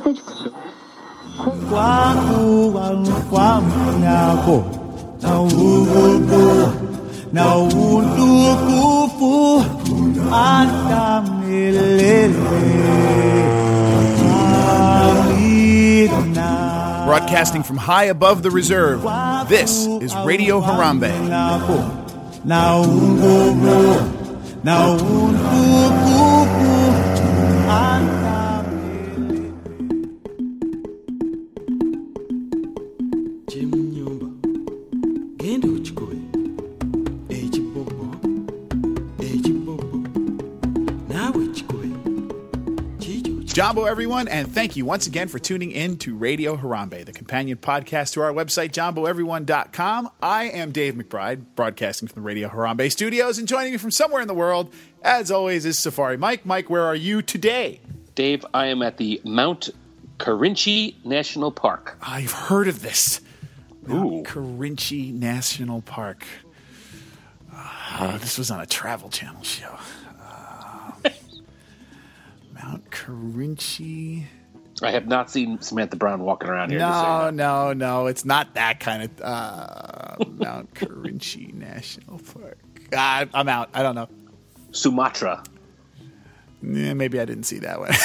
message. Broadcasting from high above the reserve, this is Radio Harambe. Jambo, everyone, and thank you once again for tuning in to Radio Harambe, the companion podcast to our website, jamboeveryone.com. I am Dave McBride, broadcasting from the Radio Harambe studios, and joining me from somewhere in the world, as always, is Safari Mike. Mike, where are you today? Dave, I am at the Mount Carinci National Park. I've heard of this. Mount Carinci National Park. This was on a Travel Channel show. Mount Carinci. I have not seen Samantha Brown walking around here. No. It's not that kind of Mount Carinci National Park. I'm out. I don't know. Sumatra. Yeah, maybe I didn't see that one.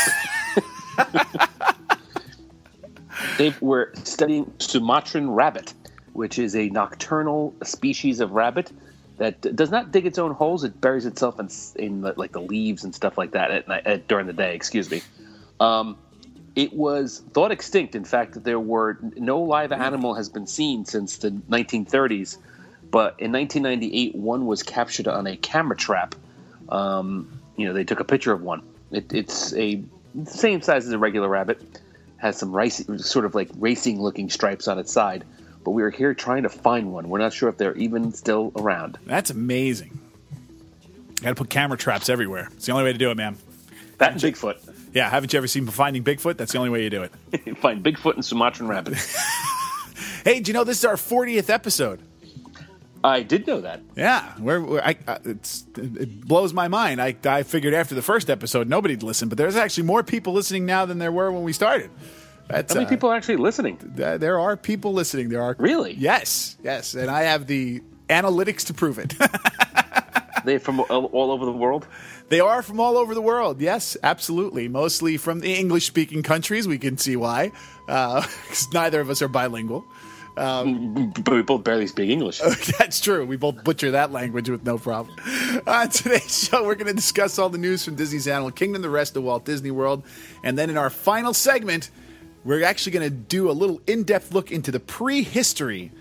Dave, we're studying Sumatran rabbit, which is a nocturnal species of rabbit that does not dig its own holes. It buries itself in like the leaves and stuff like that at night, during the day. Excuse me. It was thought extinct. In fact, there were no live animal has been seen since the 1930s. But in 1998, one was captured on a camera trap. They took a picture of one. It's a same size as a regular rabbit. Has some sort of like racing-looking stripes on its side. But we are here trying to find one. We're not sure if they're even still around. That's amazing. Got to put camera traps everywhere. It's the only way to do it, man. That and Bigfoot. Yeah, haven't you ever seen Finding Bigfoot? That's the only way you do it. Find Bigfoot and Sumatran rabbits. Hey, do you know this is our 40th episode? I did know that. Yeah, it blows my mind. I figured after the first episode nobody'd listen, but there's actually more people listening now than there were when we started. How many people are actually listening? There are people listening. There are. Really? Yes, and I have the analytics to prove it. They from all over the world? They are from all over the world. Yes, absolutely. Mostly from the English-speaking countries. We can see why. 'Cause neither of us are bilingual. But we both barely speak English. That's true. We both butcher that language with no problem. On today's show, we're going to discuss all the news from Disney's Animal Kingdom, the rest of Walt Disney World, and then in our final segment, we're actually going to do a little in-depth look into the prehistoric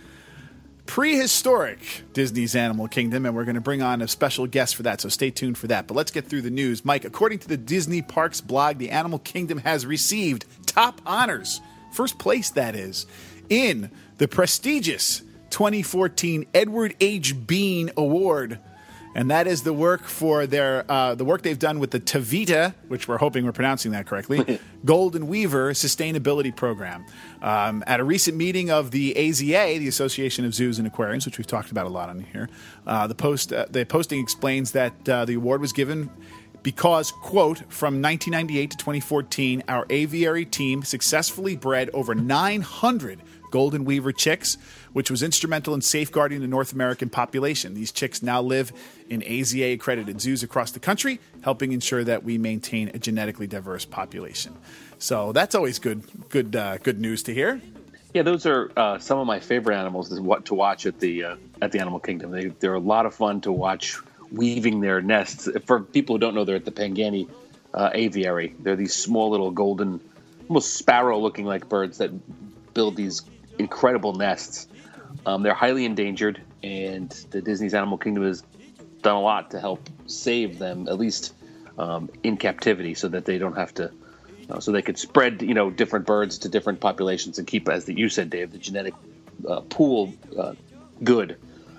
Disney's Animal Kingdom, and we're going to bring on a special guest for that, so stay tuned for that. But let's get through the news. Mike, according to the Disney Parks blog, the Animal Kingdom has received top honors, first place that is, in the prestigious 2014 Edward H. Bean Award. And that is the work for the work they've done with the Tavita, which we're hoping we're pronouncing that correctly, Golden Weaver Sustainability Program. At a recent meeting of the AZA, the Association of Zoos and Aquariums, which we've talked about a lot on here, the posting explains that the award was given because, quote, from 1998 to 2014, our aviary team successfully bred over 900 Golden Weaver chicks, which was instrumental in safeguarding the North American population. These chicks now live in AZA-accredited zoos across the country, helping ensure that we maintain a genetically diverse population. So that's always good news to hear. Yeah, those are some of my favorite animals to watch at the Animal Kingdom. They're a lot of fun to watch weaving their nests. For people who don't know, they're at the Pangani Aviary. They're these small little golden, almost sparrow-looking like birds that build these incredible nests. They're highly endangered, and the Disney's Animal Kingdom has done a lot to help save them, at least in captivity, so that they don't have to, so they could spread, different birds to different populations and keep, as you said, Dave, the genetic pool good.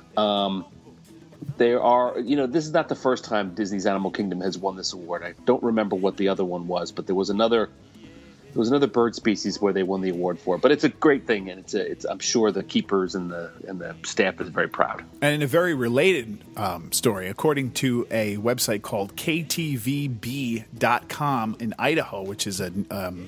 There are, this is not the first time Disney's Animal Kingdom has won this award. I don't remember what the other one was, but there was another bird species where they won the award for. But it's a great thing, and it's I'm sure the keepers and the staff is very proud. And in a very related story, according to a website called KTVB.com in Idaho, which is a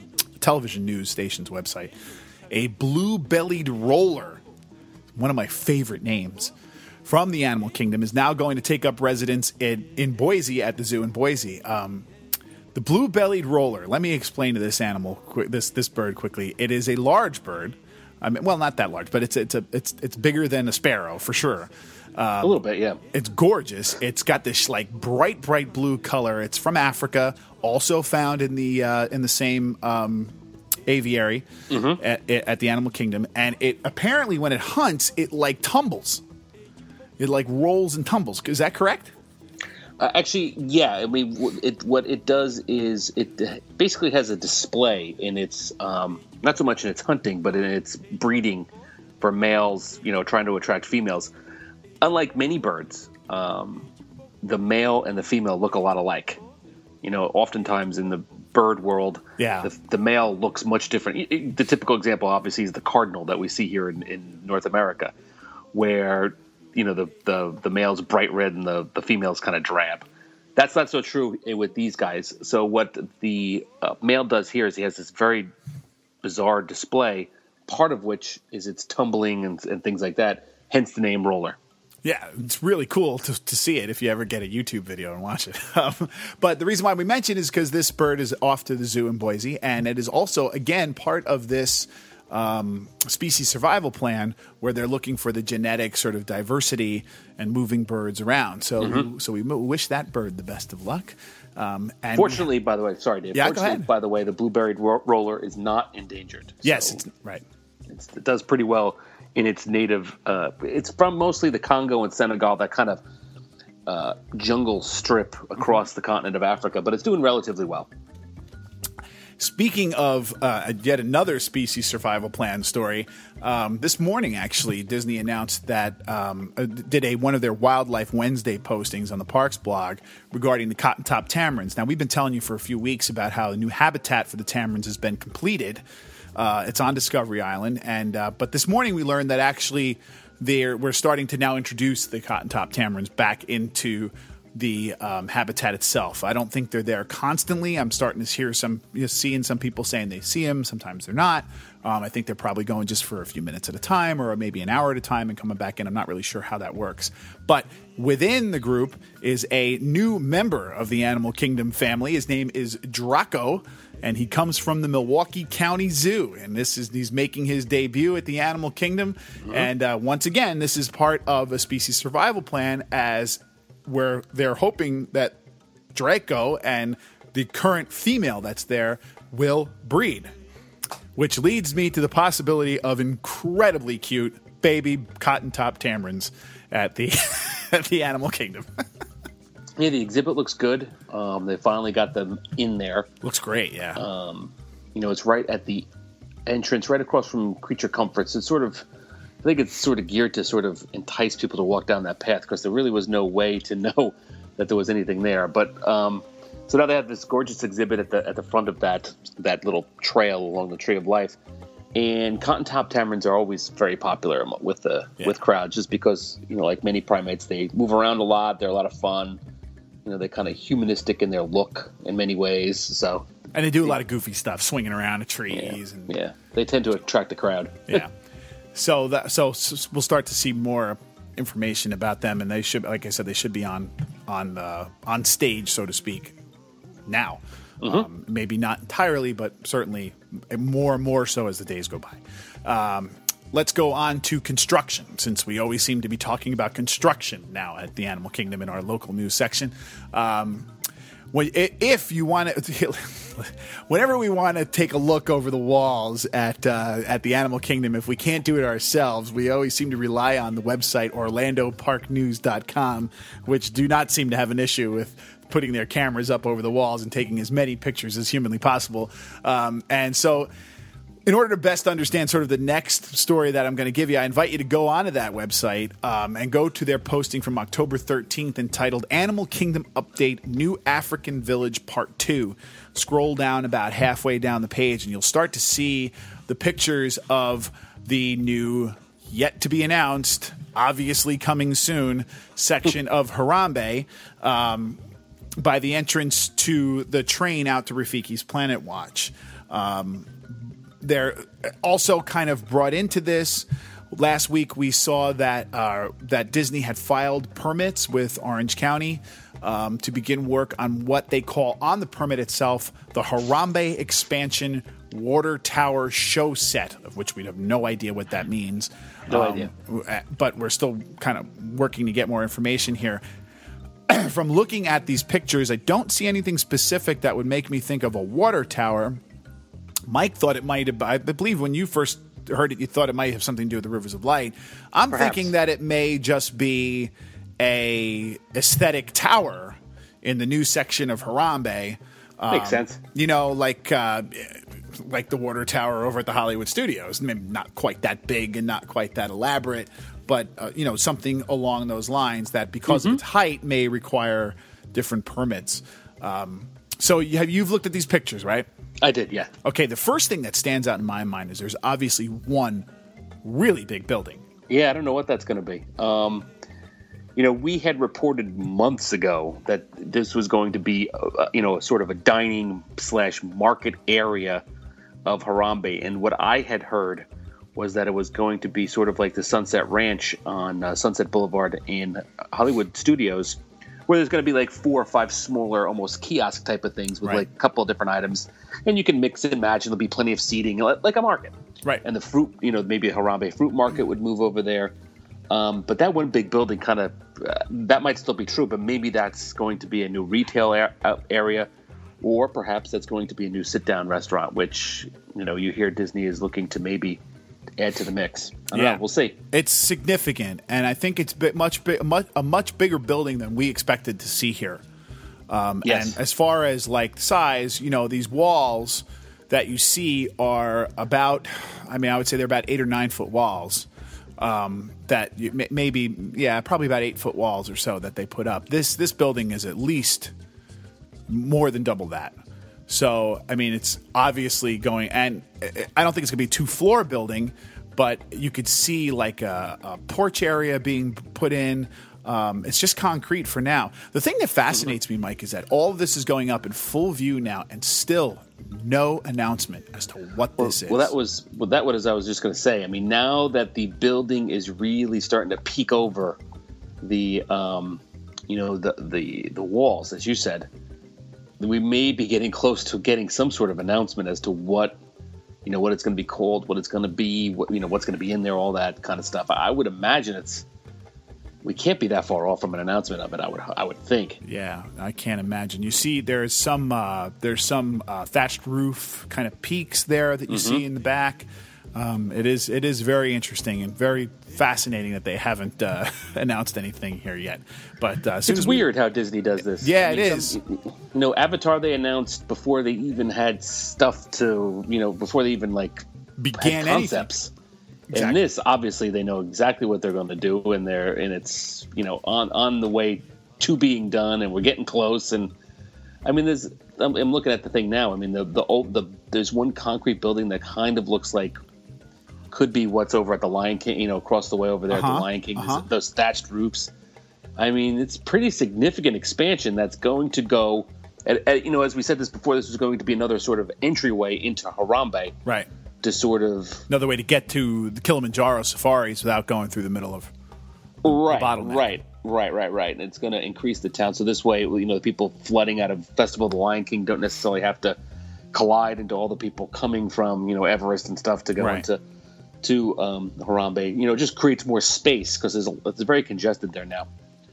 television news station's website. A blue-bellied roller, one of my favorite names, from the animal kingdom, is now going to take up residence in Boise at the zoo in Boise. The blue-bellied roller. Let me explain to this animal, this bird quickly. It is a large bird. I mean, well, not that large, but it's bigger than a sparrow for sure. A little bit, yeah. It's gorgeous. It's got this like bright blue color. It's from Africa, also found in the same aviary at the animal kingdom. And it apparently, when it hunts, it like tumbles. It like rolls and tumbles. Is that correct? Actually, yeah. I mean, what it does is it basically has a display in its not so much in its hunting, but in its breeding for males. Trying to attract females. Unlike many birds, the male and the female look a lot alike. Oftentimes in the bird world, the male looks much different. The typical example, obviously, is the cardinal that we see here in North America, where the male's bright red and the female's kind of drab. That's not so true with these guys. So what the male does here is he has this very bizarre display, part of which is its tumbling and things like that, hence the name roller. Yeah, it's really cool to see it if you ever get a YouTube video and watch it. But the reason why we mention is because this bird is off to the zoo in Boise, and it is also, again, part of this species survival plan where they're looking for the genetic sort of diversity and moving birds around. So, so we wish that bird the best of luck. And fortunately, by the way, sorry, Dave. Yeah, fortunately, by the way, the blue-bellied roller is not endangered. Yes, so it's right. It does pretty well in its native. It's from mostly the Congo and Senegal, that kind of jungle strip across the continent of Africa, but it's doing relatively well. Speaking of yet another species survival plan story, this morning, actually, Disney announced that did one of their Wildlife Wednesday postings on the Parks blog regarding the cotton-top tamarins. Now, we've been telling you for a few weeks about how the new habitat for the tamarins has been completed. It's on Discovery Island, but this morning we learned that actually we're starting to now introduce the cotton-top tamarins back into the habitat itself. I don't think they're there constantly. I'm starting to hear seeing some people saying they see them. Sometimes they're not. I think they're probably going just for a few minutes at a time or maybe an hour at a time and coming back in. I'm not really sure how that works. But within the group is a new member of the Animal Kingdom family. His name is Draco, and he comes from the Milwaukee County Zoo. And he's making his debut at the Animal Kingdom. And once again, this is part of a species survival plan where they're hoping that Draco and the current female that's there will breed, which leads me to the possibility of incredibly cute baby cotton-top tamarins at the at the Animal Kingdom. Yeah, the exhibit looks good. They finally got them in there. Looks great, yeah. It's right at the entrance, right across from Creature Comforts. I think it's sort of geared to sort of entice people to walk down that path because there really was no way to know that there was anything there. But so now they have this gorgeous exhibit at the front of that little trail along the Tree of Life. And cotton-top tamarins are always very popular with crowds, just because like many primates, they move around a lot. They're a lot of fun. They're kind of humanistic in their look in many ways. So and they do a lot of goofy stuff, swinging around the trees. Yeah, they tend to attract the crowd. Yeah. So we'll start to see more information about them, and they should, like I said, they should be on stage, so to speak, now. Maybe not entirely, but certainly more and more so as the days go by. Let's go on to construction, since we always seem to be talking about construction now at the Animal Kingdom in our local news section. If you want to, whenever we want to take a look over the walls at the Animal Kingdom, if we can't do it ourselves, we always seem to rely on the website OrlandoParkNews.com, which do not seem to have an issue with putting their cameras up over the walls and taking as many pictures as humanly possible. And so, in order to best understand sort of the next story that I'm going to give you, I invite you to go onto that website and go to their posting from October 13th entitled Animal Kingdom Update New African Village Part 2. Scroll down about halfway down the page and you'll start to see the pictures of the new, yet to be announced, obviously coming soon, section of Harambe. by the entrance to the train out to Rafiki's Planet Watch. They're also kind of brought into this. Last week we saw that that Disney had filed permits with Orange County to begin work on what they call on the permit itself the Harambe Expansion Water Tower Show Set, of which we have no idea what that means. No idea. But we're still kind of working to get more information here. From looking at these pictures, I don't see anything specific that would make me think of a water tower. Mike thought it might have, I believe when you first heard it, you thought it might have something to do with the Rivers of Light. I'm Perhaps. thinking that it may just be a aesthetic tower in the new section of Harambe. Makes sense. You know, like the water tower over at the Hollywood Studios. Maybe not quite that big and not quite that elaborate, but you know, something along those lines that because of its height may require different permits. So you've looked at these pictures, right? I did, yeah. Okay, the first thing that stands out in my mind is there's obviously one really big building. Yeah, I don't know what that's going to be. You know, we had reported months ago that this was going to be, sort of a dining/market area of Harambe. And what I had heard was that it was going to be sort of like the Sunset Ranch on Sunset Boulevard in Hollywood Studios, where there's going to be like 4 or 5 smaller, almost kiosk type of things with Right. like a couple of different items. And you can mix and match, and there'll be plenty of seating, like a market. Right. And the fruit, maybe a Harambe fruit market would move over there. But that one big building kind of, that might still be true, but maybe that's going to be a new retail area, or perhaps that's going to be a new sit-down restaurant, which, you hear Disney is looking to maybe add to the mix. I don't know. We'll see. It's significant, and I think it's a much bigger building than we expected to see here. Yes. And as far as like size, these walls that you see are about, I would say they're about 8 or 9 foot walls. That probably about 8 foot walls or so that they put up. This building is at least more than double that. So, it's obviously going, and I don't think it's going to be a 2-floor building, but you could see like a porch area being put in. It's just concrete for now. The thing that fascinates me, Mike, is that all of this is going up in full view now, and still no announcement as to what this is. Well, that was I was just going to say. Now that the building is really starting to peek over the, the walls, as you said, we may be getting close to getting some sort of announcement as to what, what it's going to be called, what it's going to be, what's going to be in there, all that kind of stuff. I would imagine we can't be that far off from an announcement of it. I would think. Yeah, I can't imagine. You see, there's some thatched roof kind of peaks there that you see in the back. It is very interesting and very fascinating that they haven't announced anything here yet. But it's weird how Disney does this. Yeah, it is. Avatar they announced before they even had stuff to, before they even began had concepts. Exactly. And this, obviously, they know exactly what they're going to do, and it's on the way to being done, and we're getting close. And I'm looking at the thing now. There's one concrete building that kind of looks like could be what's over at the Lion King, across the way over there at the Lion King. Those thatched roofs. It's pretty significant expansion that's going to go. As we said this before, this was going to be another sort of entryway into Harambe, right? To sort of another way to get to the Kilimanjaro safaris without going through the middle of the bottleneck. Right. It's going to increase the town. So this way, the people flooding out of Festival of the Lion King don't necessarily have to collide into all the people coming from, Everest and stuff to go into Harambe. Just creates more space because it's very congested there now.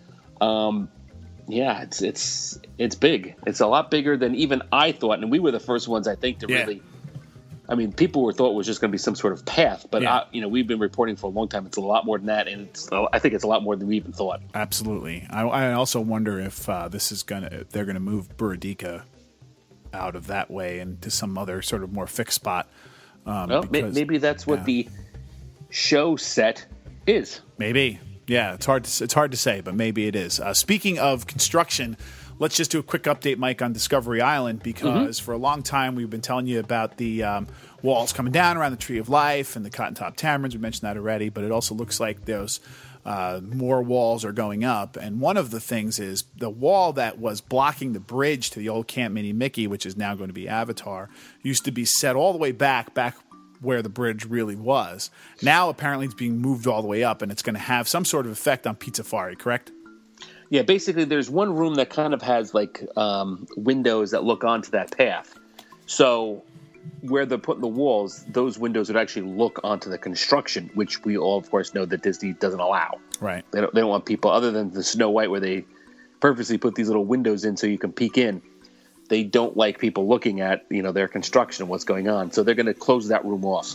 It's big. It's a lot bigger than even I thought, and we were the first ones, I think, to really. People thought it was just going to be some sort of path, but we've been reporting for a long time. It's a lot more than that, and I think it's a lot more than we even thought. Absolutely. I also wonder if they're going to move Buradika out of that way and to some other sort of more fixed spot. Maybe that's what the show set is. Maybe. Yeah, it's hard to say, but maybe it is. Speaking of construction, let's just do a quick update, Mike, on Discovery Island, because for a long time we've been telling you about the walls coming down around the Tree of Life and the Cotton Top Tamarins. We mentioned that already, but it also looks like those more walls are going up. And one of the things is the wall that was blocking the bridge to the old Camp Mini Mickey, which is now going to be Avatar, used to be set all the way back where the bridge really was. Now, apparently, it's being moved all the way up, and it's going to have some sort of effect on Pizzafari, correct? Yeah, basically, there's one room that kind of has like windows that look onto that path. So where they're putting the walls, those windows would actually look onto the construction, which we all, of course, know that Disney doesn't allow. Right. They don't want people, other than the Snow White, where they purposely put these little windows in so you can peek in. They don't like people looking at, their construction and what's going on. So they're going to close that room off.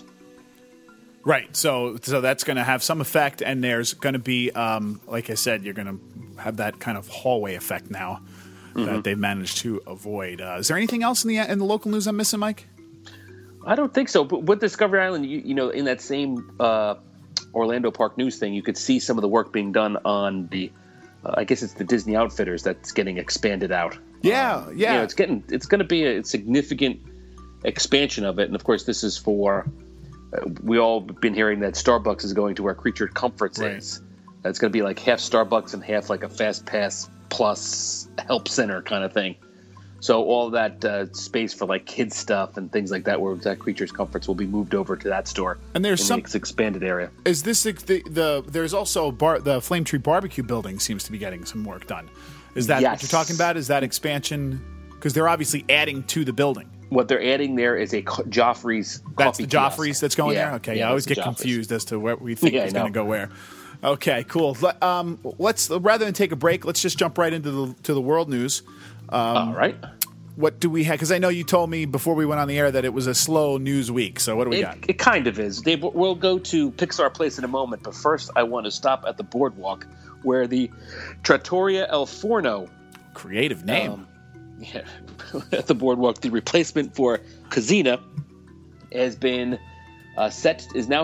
Right. So that's going to have some effect, and there's going to be, like I said, you're going to have that kind of hallway effect now that they've managed to avoid. Is there anything else in the local news I'm missing, Mike? I don't think so. But with Discovery Island, in that same Orlando Park news thing, you could see some of the work being done on the, I guess it's the Disney Outfitters that's getting expanded out. Yeah. It's going to be a significant expansion of it, and of course, this is for. We all been hearing that Starbucks is going to where Creature Comforts is. It's going to be like half Starbucks and half like a Fast Pass Plus help center kind of thing. So all that space for like kids stuff and things like that, where that Creatures Comforts will be moved over to that store. And there's some expanded area. Is this there's also the Flame Tree Barbecue building seems to be getting some work done. Is that what you're talking about? Is that expansion? Because they're obviously adding to the building. What they're adding there is a Joffrey's coffee That's the Joffrey's kiosk. that's going there? Okay, I always get confused as to what we think is going to go where. Okay, cool. Let's rather than take a break, let's just jump right into the world news. All right. What do we have? Because I know you told me before we went on the air that it was a slow news week. So what do we got? It kind of is. Dave, we'll go to Pixar Place in a moment, but first I want to stop at the boardwalk where the Trattoria El Forno. Creative name. At the boardwalk, the replacement for Cucina has been set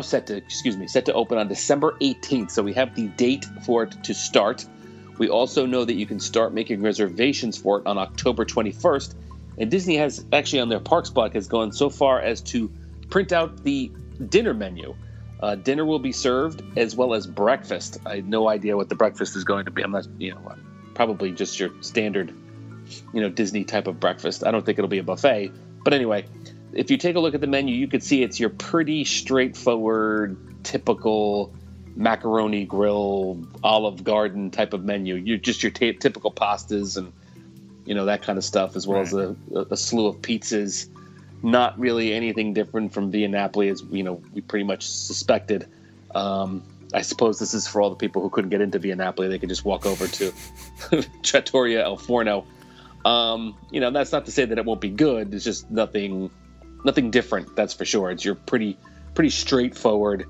to open on December 18th. So we have the date for it to start. We also know that you can start making reservations for it on October 21st. And Disney has actually on their Parks blog has gone so far as to print out the dinner menu. Dinner will be served as well as breakfast. I have no idea what the breakfast is going to be. I'm not, probably just your standard, Disney type of breakfast. I don't think it'll be a buffet. But anyway, if you take a look at the menu, you can see it's your pretty straightforward, typical macaroni grill, Olive Garden type of menu. You're just your typical pastas and, that kind of stuff, as well as a slew of pizzas. Not really anything different from Via Napoli, as we pretty much suspected. I suppose this is for all the people who couldn't get into Via Napoli. They could just walk over to Trattoria El Forno. That's not to say that it won't be good. It's just nothing different. That's for sure. It's your pretty straightforward,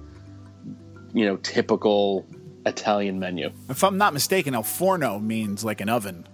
typical Italian menu. If I'm not mistaken, El Forno means like an oven.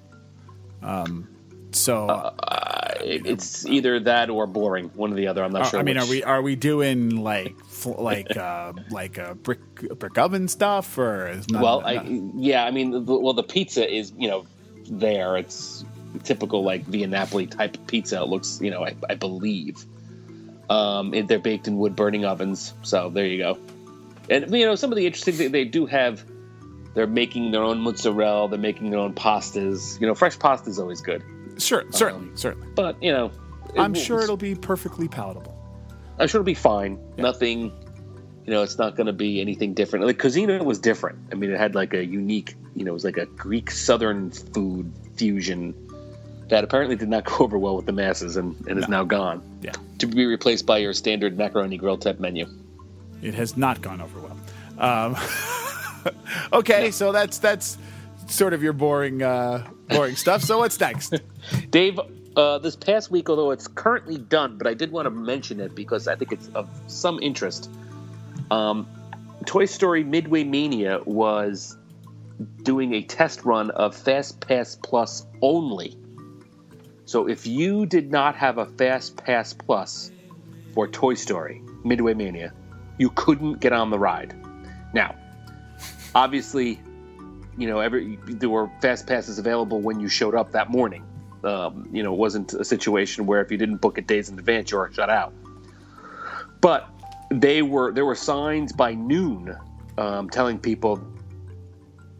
It's either that or boring, one or the other. I'm not sure. I mean, are we doing like a brick oven stuff or? Is not, the pizza is there. It's typical like Via Napoli type of pizza. It looks I believe. They're baked in wood burning ovens. So there you go. And some of the interesting things they do have. They're making their own mozzarella. They're making their own pastas. Fresh pasta is always good. Sure, certainly. But I'm sure it'll be perfectly palatable. I'm sure it'll be fine. Yeah. Nothing. It's not going to be anything different. Like Cucina was different. I mean, it had like a unique. It was like a Greek Southern food fusion that apparently did not go over well with the masses and is now gone. Yeah. To be replaced by your standard macaroni grill type menu. It has not gone over well. Okay, so that's sort of your boring stuff. So what's next? Dave, this past week, although it's currently done, but I did want to mention it because I think it's of some interest. Toy Story Midway Mania was doing a test run of Fast Pass Plus only. So if you did not have a Fast Pass Plus for Toy Story Midway Mania, you couldn't get on the ride. Now, obviously, there were fast passes available when you showed up that morning. It wasn't a situation where if you didn't book it days in advance, you were shut out. But there were signs by noon telling people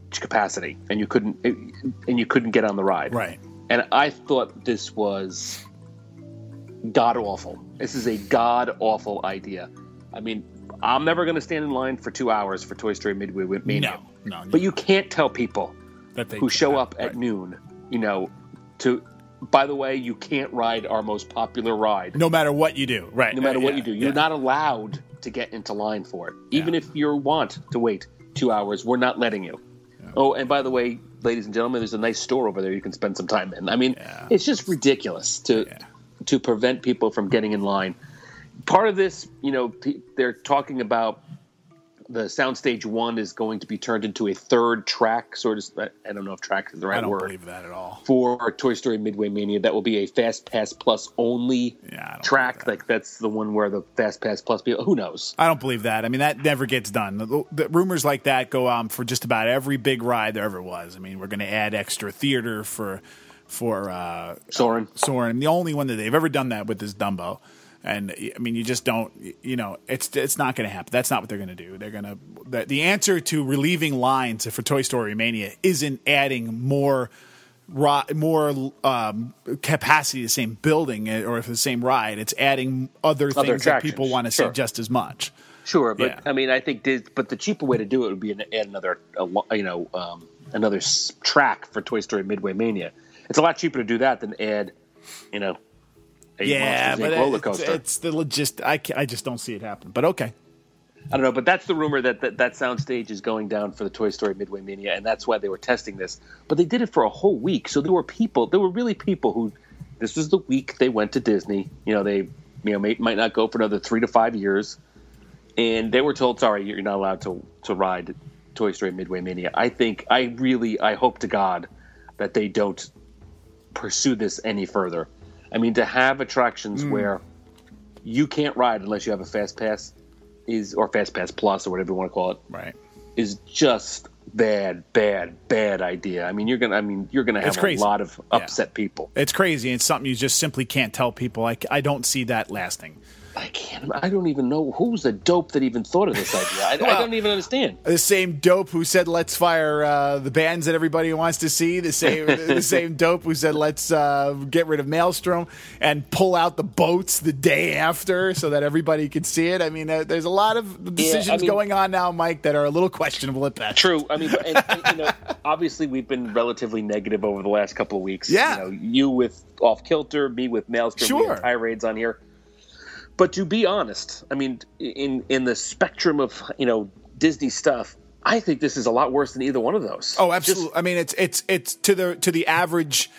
capacity, and you couldn't get on the ride. Right. And I thought this was god awful. This is a god awful idea. I mean, I'm never going to stand in line for 2 hours for Toy Story Midway Mania. No. But you can't tell people who show up at noon, by the way, you can't ride our most popular ride. No matter what you do. Right. No matter what you do. You're not allowed to get into line for it. Even if you want to wait 2 hours, we're not letting you. Yeah. Oh, and by the way, ladies and gentlemen, there's a nice store over there you can spend some time in. I mean, it's just ridiculous to prevent people from getting in line. Part of this, they're talking about the Soundstage 1 is going to be turned into a third track, sort of. I don't know if track is the right word. I don't believe that at all. For Toy Story Midway Mania, that will be a Fast Pass Plus only track. Like that's the one where the Fast Pass Plus people. Who knows? I don't believe that. I mean, that never gets done. The rumors like that go on for just about every big ride there ever was. I mean, we're going to add extra theater for Soarin'. The only one that they've ever done that with is Dumbo. And I mean, you just don't. It's not going to happen. That's not what they're going to do. They're going to. The answer to relieving lines for Toy Story Mania isn't adding more capacity to the same building or for the same ride. It's adding other things that people want to see just as much. Sure, but I mean, I think but the cheaper way to do it would be to add another track for Toy Story Midway Mania. It's a lot cheaper to do that than add, but roller coaster. It's the I just don't see it happen. But okay. I don't know, but that's the rumor that soundstage is going down for the Toy Story Midway Mania, and that's why they were testing this. But they did it for a whole week, so there were really people who, this was the week they went to Disney. They might not go for another 3 to 5 years, and they were told, sorry, you're not allowed to ride Toy Story Midway Mania. I hope to God that they don't pursue this any further. I mean, to have attractions where you can't ride unless you have a Fast Pass or Fast Pass Plus or whatever you want to call it, right, is just bad idea. I mean, you're gonna have a lot of upset people. It's crazy. It's something you just simply can't tell people. I don't see that lasting. I don't even know who's the dope that even thought of this idea. I don't even understand. The same dope who said let's fire the bands that everybody wants to see. The same dope who said let's get rid of Maelstrom and pull out the boats the day after so that everybody could see it. I mean, there's a lot of decisions going on now, Mike, that are a little questionable at best. True. I mean, and obviously we've been relatively negative over the last couple of weeks. Yeah. You with Off Kilter, me with Maelstrom, sure. tirades on here. But to be honest, I mean, in the spectrum of Disney stuff, I think this is a lot worse than either one of those. Oh, absolutely. I mean, it's to the average,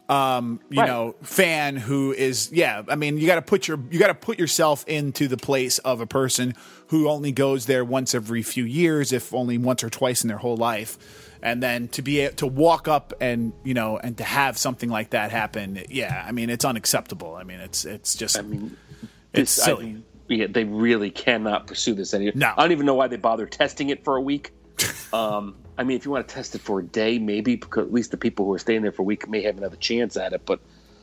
fan who is. Yeah, I mean, you got to put yourself into the place of a person who only goes there once every few years, if only once or twice in their whole life, and then to be able to walk up and and to have something like that happen. Yeah, I mean, it's unacceptable. I mean, it's just. I mean. It's silly. They really cannot pursue this anymore. No. I don't even know why they bother testing it for a week. I mean, if you want to test it for a day, maybe, because at least the people who are staying there for a week may have another chance at it. But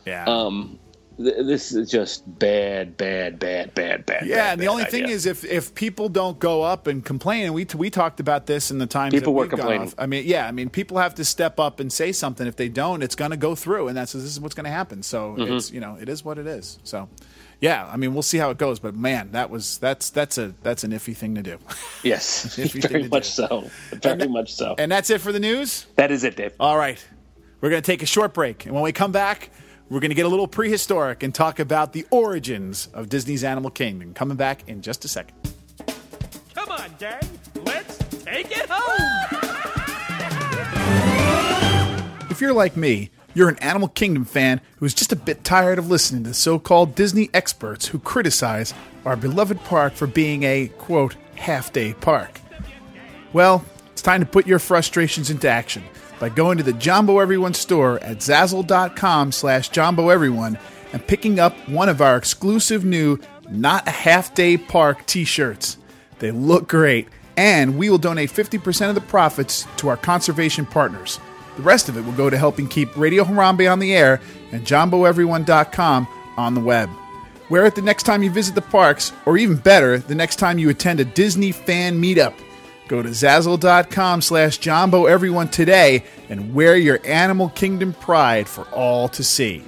this is just bad. Yeah, and the only thing is, if people don't go up and complain, and we talked about this in the times people that were complaining. I mean, people have to step up and say something. If they don't, it's going to go through, and this is what's going to happen. So it's it is what it is. So. Yeah, I mean, we'll see how it goes, but man, that's an iffy thing to do. Yes, very much so. Very much so. And that's it for the news? That is it, Dave. All right. We're going to take a short break, and when we come back, we're going to get a little prehistoric and talk about the origins of Disney's Animal Kingdom. Coming back in just a second. Come on, gang. Let's take it home. If you're like me, you're an Animal Kingdom fan who's just a bit tired of listening to so-called Disney experts who criticize our beloved park for being a, quote, half-day park. Well, it's time to put your frustrations into action by going to the Jumbo Everyone store at Zazzle.com/JumboEveryone and picking up one of our exclusive new Not a Half-Day Park t-shirts. They look great, and we will donate 50% of the profits to our conservation partners. The rest of it will go to helping keep Radio Harambe on the air and JumboEveryone.com on the web. Wear it the next time you visit the parks, or even better, the next time you attend a Disney fan meetup. Go to Zazzle.com/Jumbo, everyone, today and wear your Animal Kingdom pride for all to see.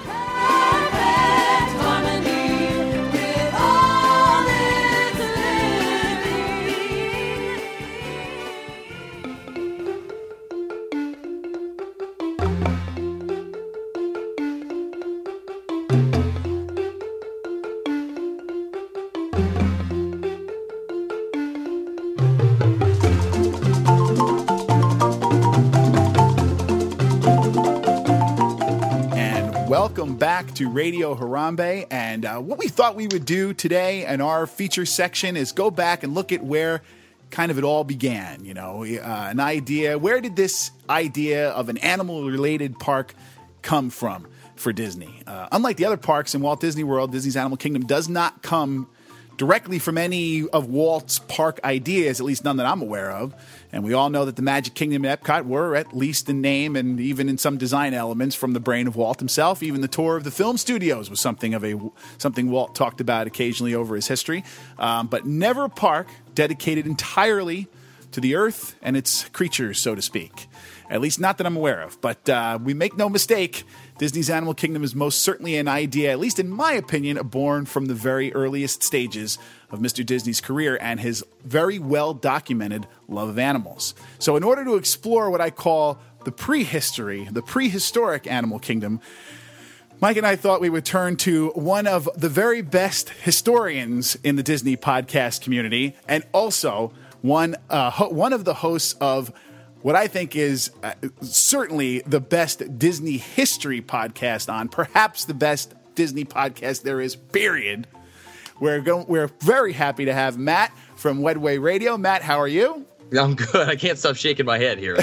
Welcome back to Radio Harambe, and what we thought we would do today in our feature section is go back and look at where kind of it all began, an idea. Where did this idea of an animal-related park come from for Disney? Unlike the other parks in Walt Disney World, Disney's Animal Kingdom does not come directly from any of Walt's park ideas, at least none that I'm aware of. And we all know that the Magic Kingdom and Epcot were, at least in name and even in some design elements, from the brain of Walt himself. Even the tour of the film studios was something Walt talked about occasionally over his history. But never a park dedicated entirely to the earth and its creatures, so to speak. At least not that I'm aware of. But we make no mistake, Disney's Animal Kingdom is most certainly an idea, at least in my opinion, born from the very earliest stages of Mr. Disney's career and his very well-documented love of animals. So in order to explore what I call the prehistoric Animal Kingdom, Mike and I thought we would turn to one of the very best historians in the Disney podcast community, and also one of the hosts of what I think is certainly the best Disney history podcast on, perhaps the best Disney podcast there is, period. We're very happy to have Matt from Wedway Radio. Matt, how are you? I'm good. I can't stop shaking my head here.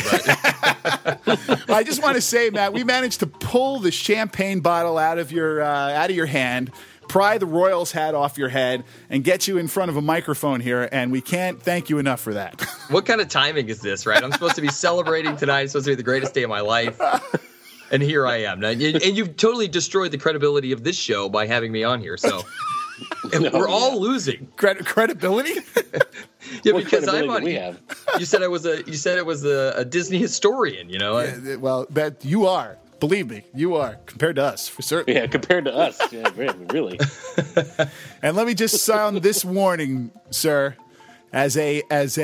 But. I just want to say, Matt, we managed to pull the champagne bottle out of your hand, pry the Royals hat off your head, and get you in front of a microphone here, and we can't thank you enough for that. What kind of timing is this, right? I'm supposed to be celebrating tonight. It's supposed to be the greatest day of my life. And here I am. And you've totally destroyed the credibility of this show by having me on here, so... We're all losing credibility. Yeah, because I'm on. You said it was a Disney historian. Yeah, well, that you are. Believe me, you are compared to us for certain. Yeah, compared to us, yeah, really. And let me just sound this warning, sir, as a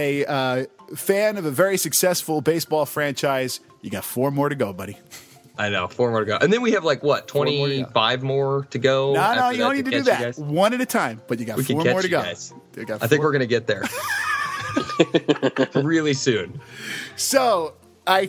fan of a very successful baseball franchise. You got 4 more to go, buddy. I know, 4 more to go. And then we have 25 more to go? No, you don't need to do that. One at a time, but you got 4 more to go. I think we're going to get there really soon. So I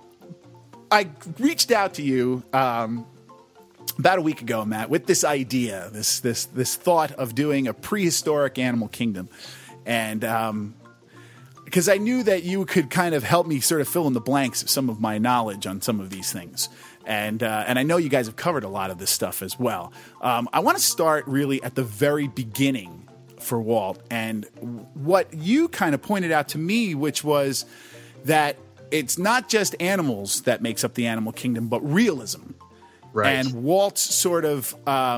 reached out to you about a week ago, Matt, with this idea, this thought of doing a prehistoric Animal Kingdom. And because I knew that you could kind of help me sort of fill in the blanks of some of my knowledge on some of these things. And I know you guys have covered a lot of this stuff as well. I want to start really at the very beginning for Walt. And what you kind of pointed out to me, which was that it's not just animals that makes up the Animal Kingdom, but realism. Right. And Walt's sort of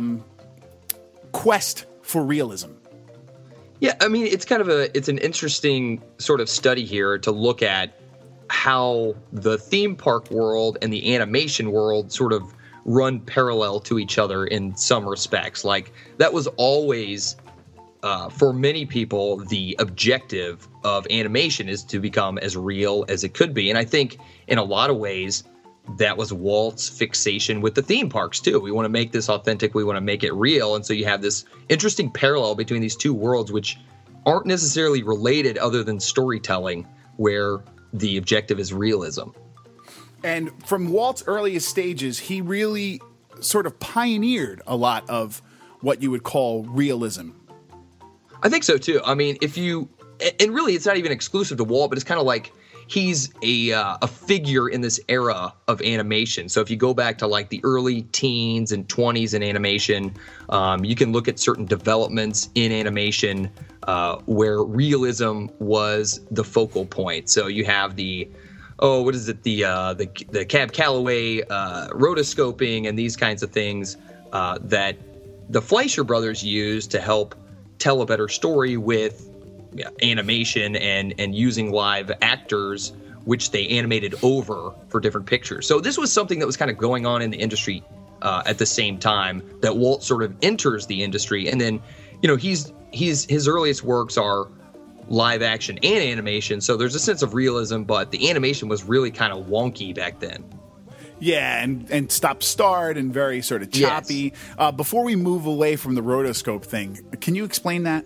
quest for realism. Yeah, I mean, it's an interesting sort of study here to look at how the theme park world and the animation world sort of run parallel to each other in some respects. Like, that was always, for many people, the objective of animation is to become as real as it could be. And I think in a lot of ways, that was Walt's fixation with the theme parks, too. We want to make this authentic. We want to make it real. And so you have this interesting parallel between these two worlds, which aren't necessarily related other than storytelling, where the objective is realism. And from Walt's earliest stages, he really sort of pioneered a lot of what you would call realism. I think so, too. I mean, and really it's not even exclusive to Walt, but it's kind of like he's a figure in this era of animation. So if you go back to like the early teens and 20s in animation, you can look at certain developments in animation where realism was the focal point. So you have the Cab Calloway rotoscoping and these kinds of things that the Fleischer brothers used to help tell a better story with animation and using live actors, which they animated over for different pictures. So this was something that was kind of going on in the industry at the same time that Walt sort of enters the industry. And then, his earliest works are live action and animation. So there's a sense of realism, but the animation was really kind of wonky back then. Yeah, and stop-start and very sort of choppy. Yes. Before we move away from the rotoscope thing, can you explain that?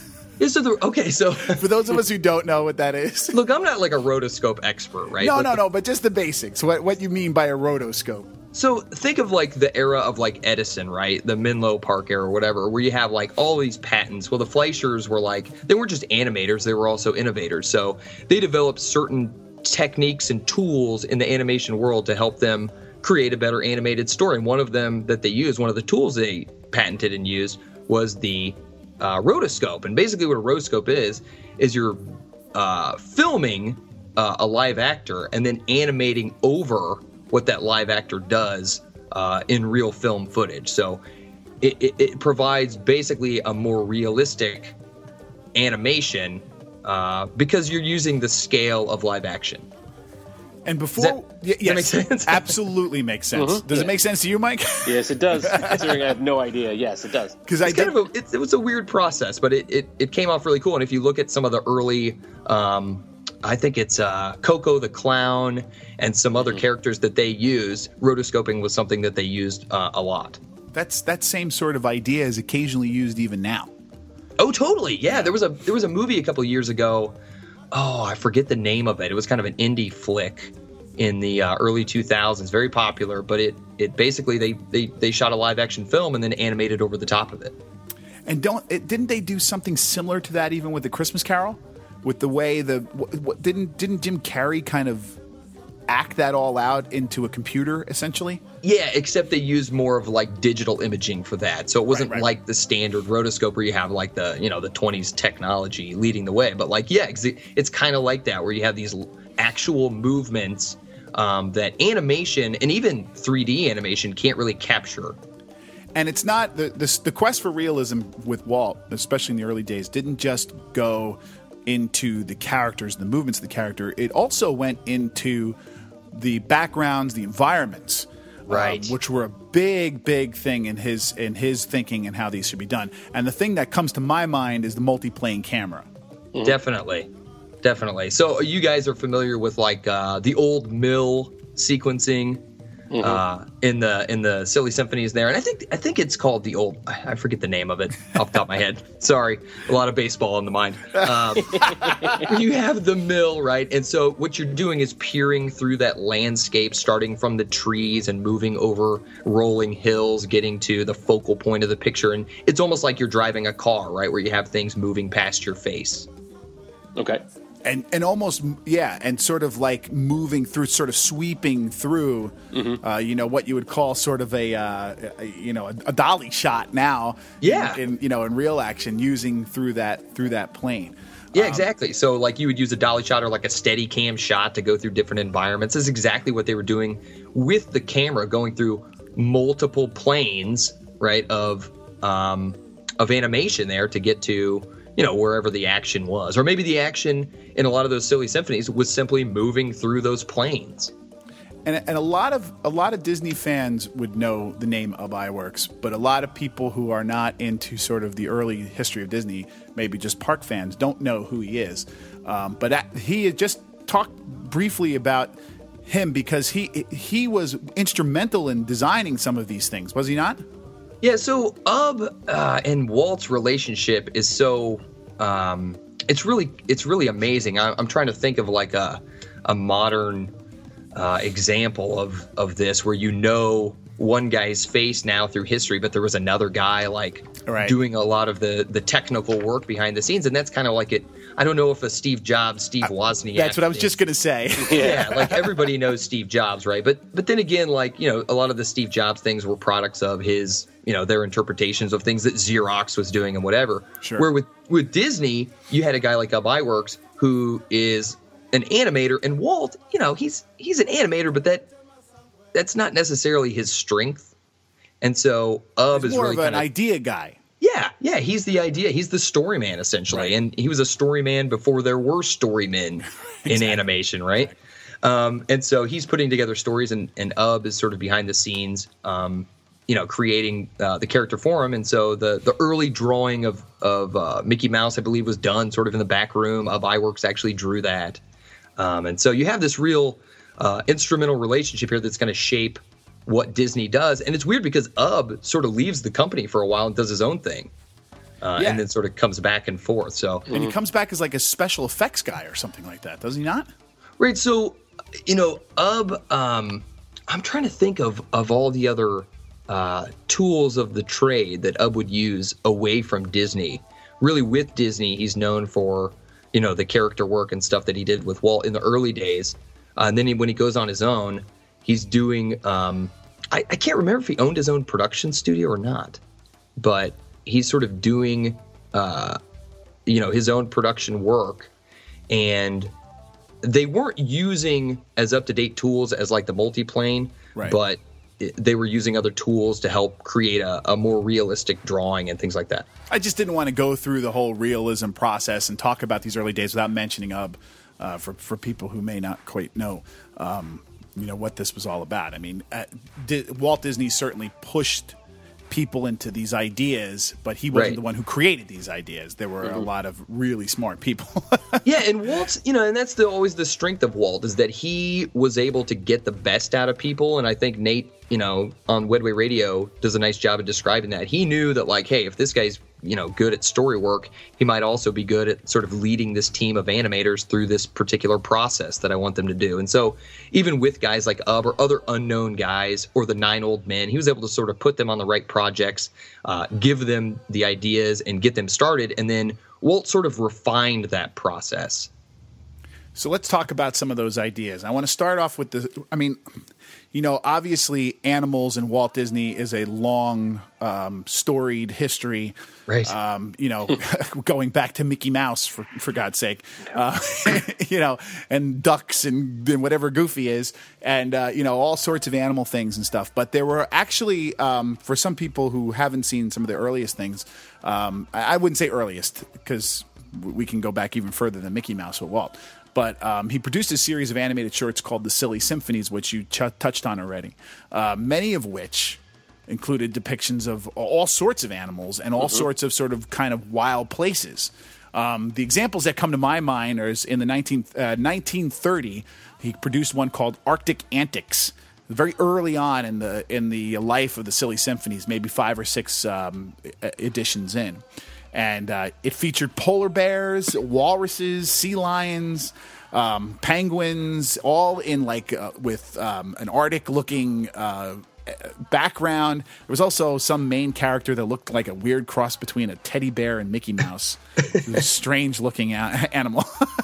So for those of us who don't know what that is. Look, I'm not like a rotoscope expert, right? No, but just the basics. What you mean by a rotoscope? So think of like the era of like Edison, right? The Menlo Park era or whatever, where you have like all these patents. Well, the Fleischers were like, they weren't just animators, they were also innovators. So they developed certain techniques and tools in the animation world to help them create a better animated story. And one of them that they used, one of the tools they patented and used, was the rotoscope. And basically what a rotoscope is you're filming a live actor and then animating over what that live actor does in real film footage. So it provides basically a more realistic animation because you're using the scale of live action. And before, that make sense? Absolutely makes sense. Mm-hmm. Does it make sense to you, Mike? Yes, it does. Considering I have no idea, yes, it does. Because it was a weird process, but it came off really cool. And if you look at some of the early, I think it's Coco the Clown and some other characters that they used, rotoscoping was something that they used a lot. That same sort of idea is occasionally used even now. Oh, totally. Yeah, there was a movie a couple of years ago. Oh, I forget the name of it. It was kind of an indie flick in the early 2000s, very popular. But it basically they shot a live action film and then animated over the top of it. And didn't they do something similar to that even with the Christmas Carol, with the way didn't Jim Carrey kind of act that all out into a computer essentially? Yeah, except they used more of like digital imaging for that. So it wasn't like the standard rotoscope where you have like the 20s technology leading the way. But like, it's kind of like that where you have these actual movements that animation and even 3D animation can't really capture. And it's not the quest for realism with Walt, especially in the early days, didn't just go into the characters, the movements of the character. It also went into the backgrounds, the environments. Right. Which were a big thing in his thinking and how these should be done. And the thing that comes to my mind is the multi-plane camera. Definitely. So you guys are familiar with like the old mill sequencing in the Silly Symphonies there, and I think it's called the old. I forget the name of it off the top of my head. Sorry, a lot of baseball in the mind. You have the mill, right? And so what you're doing is peering through that landscape, starting from the trees and moving over rolling hills, getting to the focal point of the picture, and it's almost like you're driving a car, right, where you have things moving past your face. Okay. And almost, and sort of like moving through, sort of sweeping through, what you would call sort of a dolly shot now. Yeah. In real action, using through that plane. Yeah, exactly. So like you would use a dolly shot or like a steady cam shot to go through different environments. This is exactly what they were doing with the camera, going through multiple planes, right, of animation there to get to wherever the action was. Or maybe the action in a lot of those Silly Symphonies was simply moving through those planes. And a lot of Disney fans would know the name Ub Iwerks, but a lot of people who are not into sort of the early history of Disney, maybe just park fans, don't know who he is. But he had just talked briefly about him because he was instrumental in designing some of these things, was he not? Yeah, so Ub and Walt's relationship is so it's really amazing. I'm trying to think of like a modern example of this where one guy's face now through history, but there was another guy doing a lot of the technical work behind the scenes, and that's kind of like it. I don't know if a Steve Wozniak. That's what I was just going to say. Yeah, like everybody knows Steve Jobs, right? But then again, like a lot of the Steve Jobs things were products of his, their interpretations of things that Xerox was doing and whatever. Sure. Where with Disney, you had a guy like Ub Iwerks who is an animator, and Walt, he's an animator, but that's not necessarily his strength. And so Ub is more really of an idea guy. Yeah, Yeah, he's the idea. He's the story man, essentially. Right. And he was a story man before there were story men in animation, right? And so he's putting together stories, and Ub is sort of behind the scenes, creating the character for him. And so the early drawing of Mickey Mouse, I believe, was done sort of in the back room. Ub Iwerks actually drew that. And so you have this real instrumental relationship here that's going to shape what Disney does. And it's weird because Ub sort of leaves the company for a while and does his own thing. And then sort of comes back and forth. So, and he comes back as like a special effects guy or something like that, does he not? Right. So, Ub, I'm trying to think of all the other tools of the trade that Ub would use away from Disney. Really, with Disney, he's known for, the character work and stuff that he did with Walt in the early days. And then when he goes on his own, he's doing, I can't remember if he owned his own production studio or not, but he's sort of doing, his own production work. And they weren't using as up-to-date tools as like the multiplane, right, but they were using other tools to help create a more realistic drawing and things like that. I just didn't want to go through the whole realism process and talk about these early days without mentioning Ub for people who may not quite know, what this was all about. I mean, Walt Disney certainly pushed people into these ideas, but he wasn't the one who created these ideas. There were a lot of really smart people. Yeah, and Walt's, and that's always the strength of Walt, is that he was able to get the best out of people. And I think Nate, on Wedway Radio does a nice job of describing that. He knew that, like, hey, if this guy's, good at story work, he might also be good at sort of leading this team of animators through this particular process that I want them to do. And so even with guys like Ub or other unknown guys or the 9 Old Men, he was able to sort of put them on the right projects, give them the ideas and get them started. And then Walt sort of refined that process. So let's talk about some of those ideas. I want to start off with obviously animals in Walt Disney is a long, storied history. Right. Going back to Mickey Mouse, for God's sake, and ducks and whatever Goofy is, and, all sorts of animal things and stuff. But there were actually, for some people who haven't seen some of the earliest things, I wouldn't say earliest because we can go back even further than Mickey Mouse with Walt. But he produced a series of animated shorts called The Silly Symphonies, which you touched on already, many of which included depictions of all sorts of animals and all sorts of sort of kind of wild places. The examples that come to my mind are in the 1930, he produced one called Arctic Antics. Very early on in the life of The Silly Symphonies, maybe 5 or 6 editions in. And it featured polar bears, walruses, sea lions, penguins, all in with an Arctic-looking background. There was also some main character that looked like a weird cross between a teddy bear and Mickey Mouse. A strange-looking animal.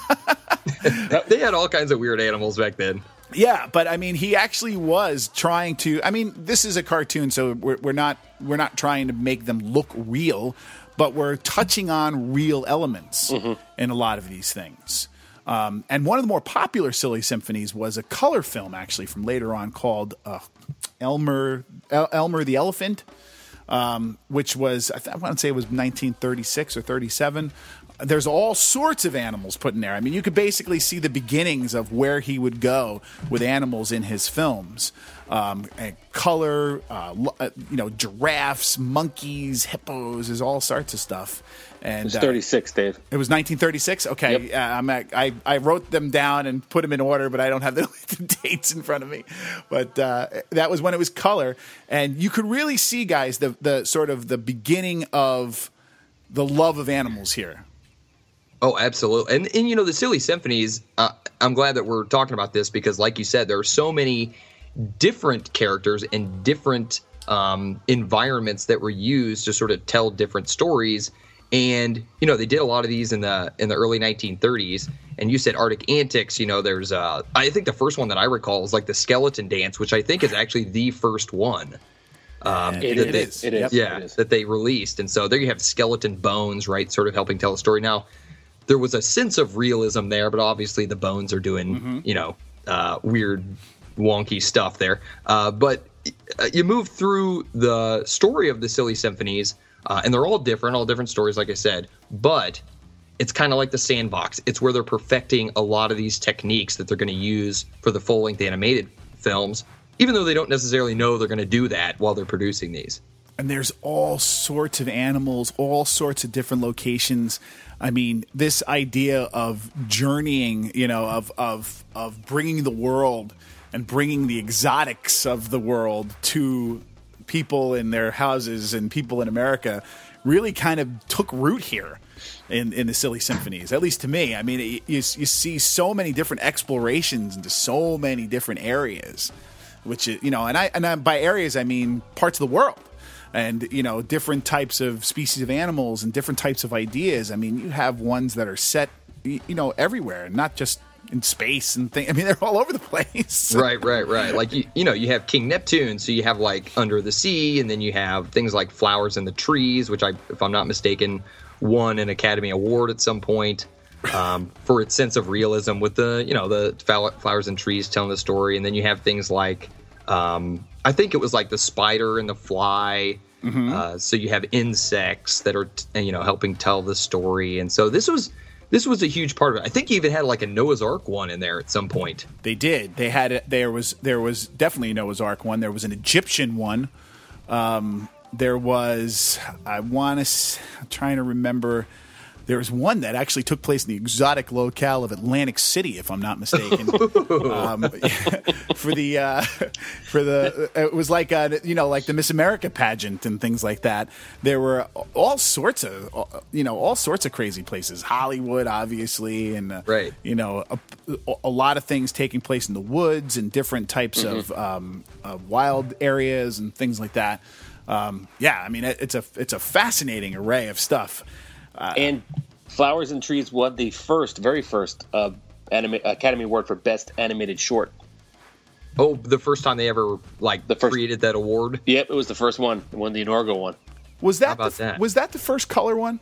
They had all kinds of weird animals back then. Yeah, but I mean, he actually was trying to. I mean, this is a cartoon, so we're not trying to make them look real. But we're touching on real elements in a lot of these things. And one of the more popular Silly Symphonies was a color film, actually, from later on called Elmer the Elephant, which was, I want to say it was 1936 or 37. There's all sorts of animals put in there. I mean, you could basically see the beginnings of where he would go with animals in his films. And color, giraffes, monkeys, hippos, there's all sorts of stuff. And it was 36, Dave. It was 1936? Okay. Yep. I wrote them down and put them in order, but I don't have the dates in front of me. But that was when it was color. And you could really see, guys, the sort of the beginning of the love of animals here. Oh, absolutely. And the Silly Symphonies, I'm glad that we're talking about this because, like you said, there are so many different characters and different environments that were used to sort of tell different stories. And, they did a lot of these in the early 1930s. And you said Arctic Antics, there's I think the first one that I recall is like the Skeleton Dance, which I think is actually the first one. It is. Yeah, that they released. And so there you have skeleton bones, right, sort of helping tell a story. Now, there was a sense of realism there, but obviously the bones are doing, weird, wonky stuff there. But you move through the story of the Silly Symphonies. And they're all different stories, like I said. But it's kind of like the Sandbox. It's where they're perfecting a lot of these techniques that they're going to use for the full-length animated films, even though they don't necessarily know they're going to do that while they're producing these. And there's all sorts of animals, all sorts of different locations. I mean, this idea of journeying, of bringing the world and bringing the exotics of the world to people in their houses and people in America really kind of took root here in the Silly Symphonies, at least to me. I mean, you see so many different explorations into so many different areas, which is, and by areas, I mean parts of the world. And, different types of species of animals and different types of ideas. I mean, you have ones that are set, everywhere, not just in space and things. I mean, they're all over the place. Right. Like, you have King Neptune, so you have, like, Under the Sea, and then you have things like Flowers in the Trees, which, if I'm not mistaken, won an Academy Award at some point for its sense of realism with the Flowers and Trees telling the story. And then you have things like... I think it was like the spider and the fly. Mm-hmm. So you have insects that are, helping tell the story. And so this was a huge part of it. I think you even had like a Noah's Ark one in there at some point. They did. They had it. There was definitely a Noah's Ark one. There was an Egyptian one. There was, I'm trying to remember. There was one that actually took place in the exotic locale of Atlantic City, if I'm not mistaken. It was like like the Miss America pageant and things like that. There were all sorts of crazy places. Hollywood, obviously, and right. A lot of things taking place in the woods and different types of wild areas and things like that. I mean, it's a fascinating array of stuff. And Flowers and Trees won the very first Academy Award for Best Animated Short. Oh, the first time they ever created that award? Yep, it was the first one. It won the inaugural one. Was that was that the first color one?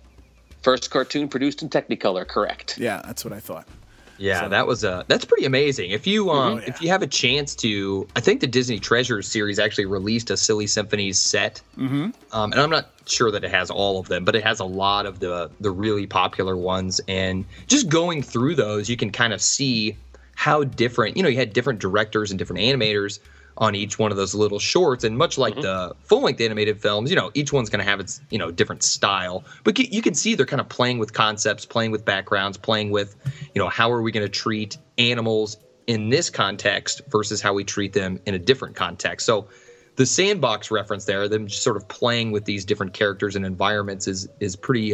First cartoon produced in Technicolor, correct. Yeah, that's what I thought. Yeah, so. That's pretty amazing. If you if you have a chance to, I think the Disney Treasures series actually released a Silly Symphonies set, and I'm not sure that it has all of them, but it has a lot of the really popular ones. And just going through those, you can kind of see how different. You had different directors and different animators on each one of those little shorts, and much like the full-length animated films, each one's going to have its different style, but you can see they're kind of playing with concepts, playing with backgrounds, playing with how are we going to treat animals in this context versus how we treat them in a different context. So the Sandbox reference there, them just sort of playing with these different characters and environments is pretty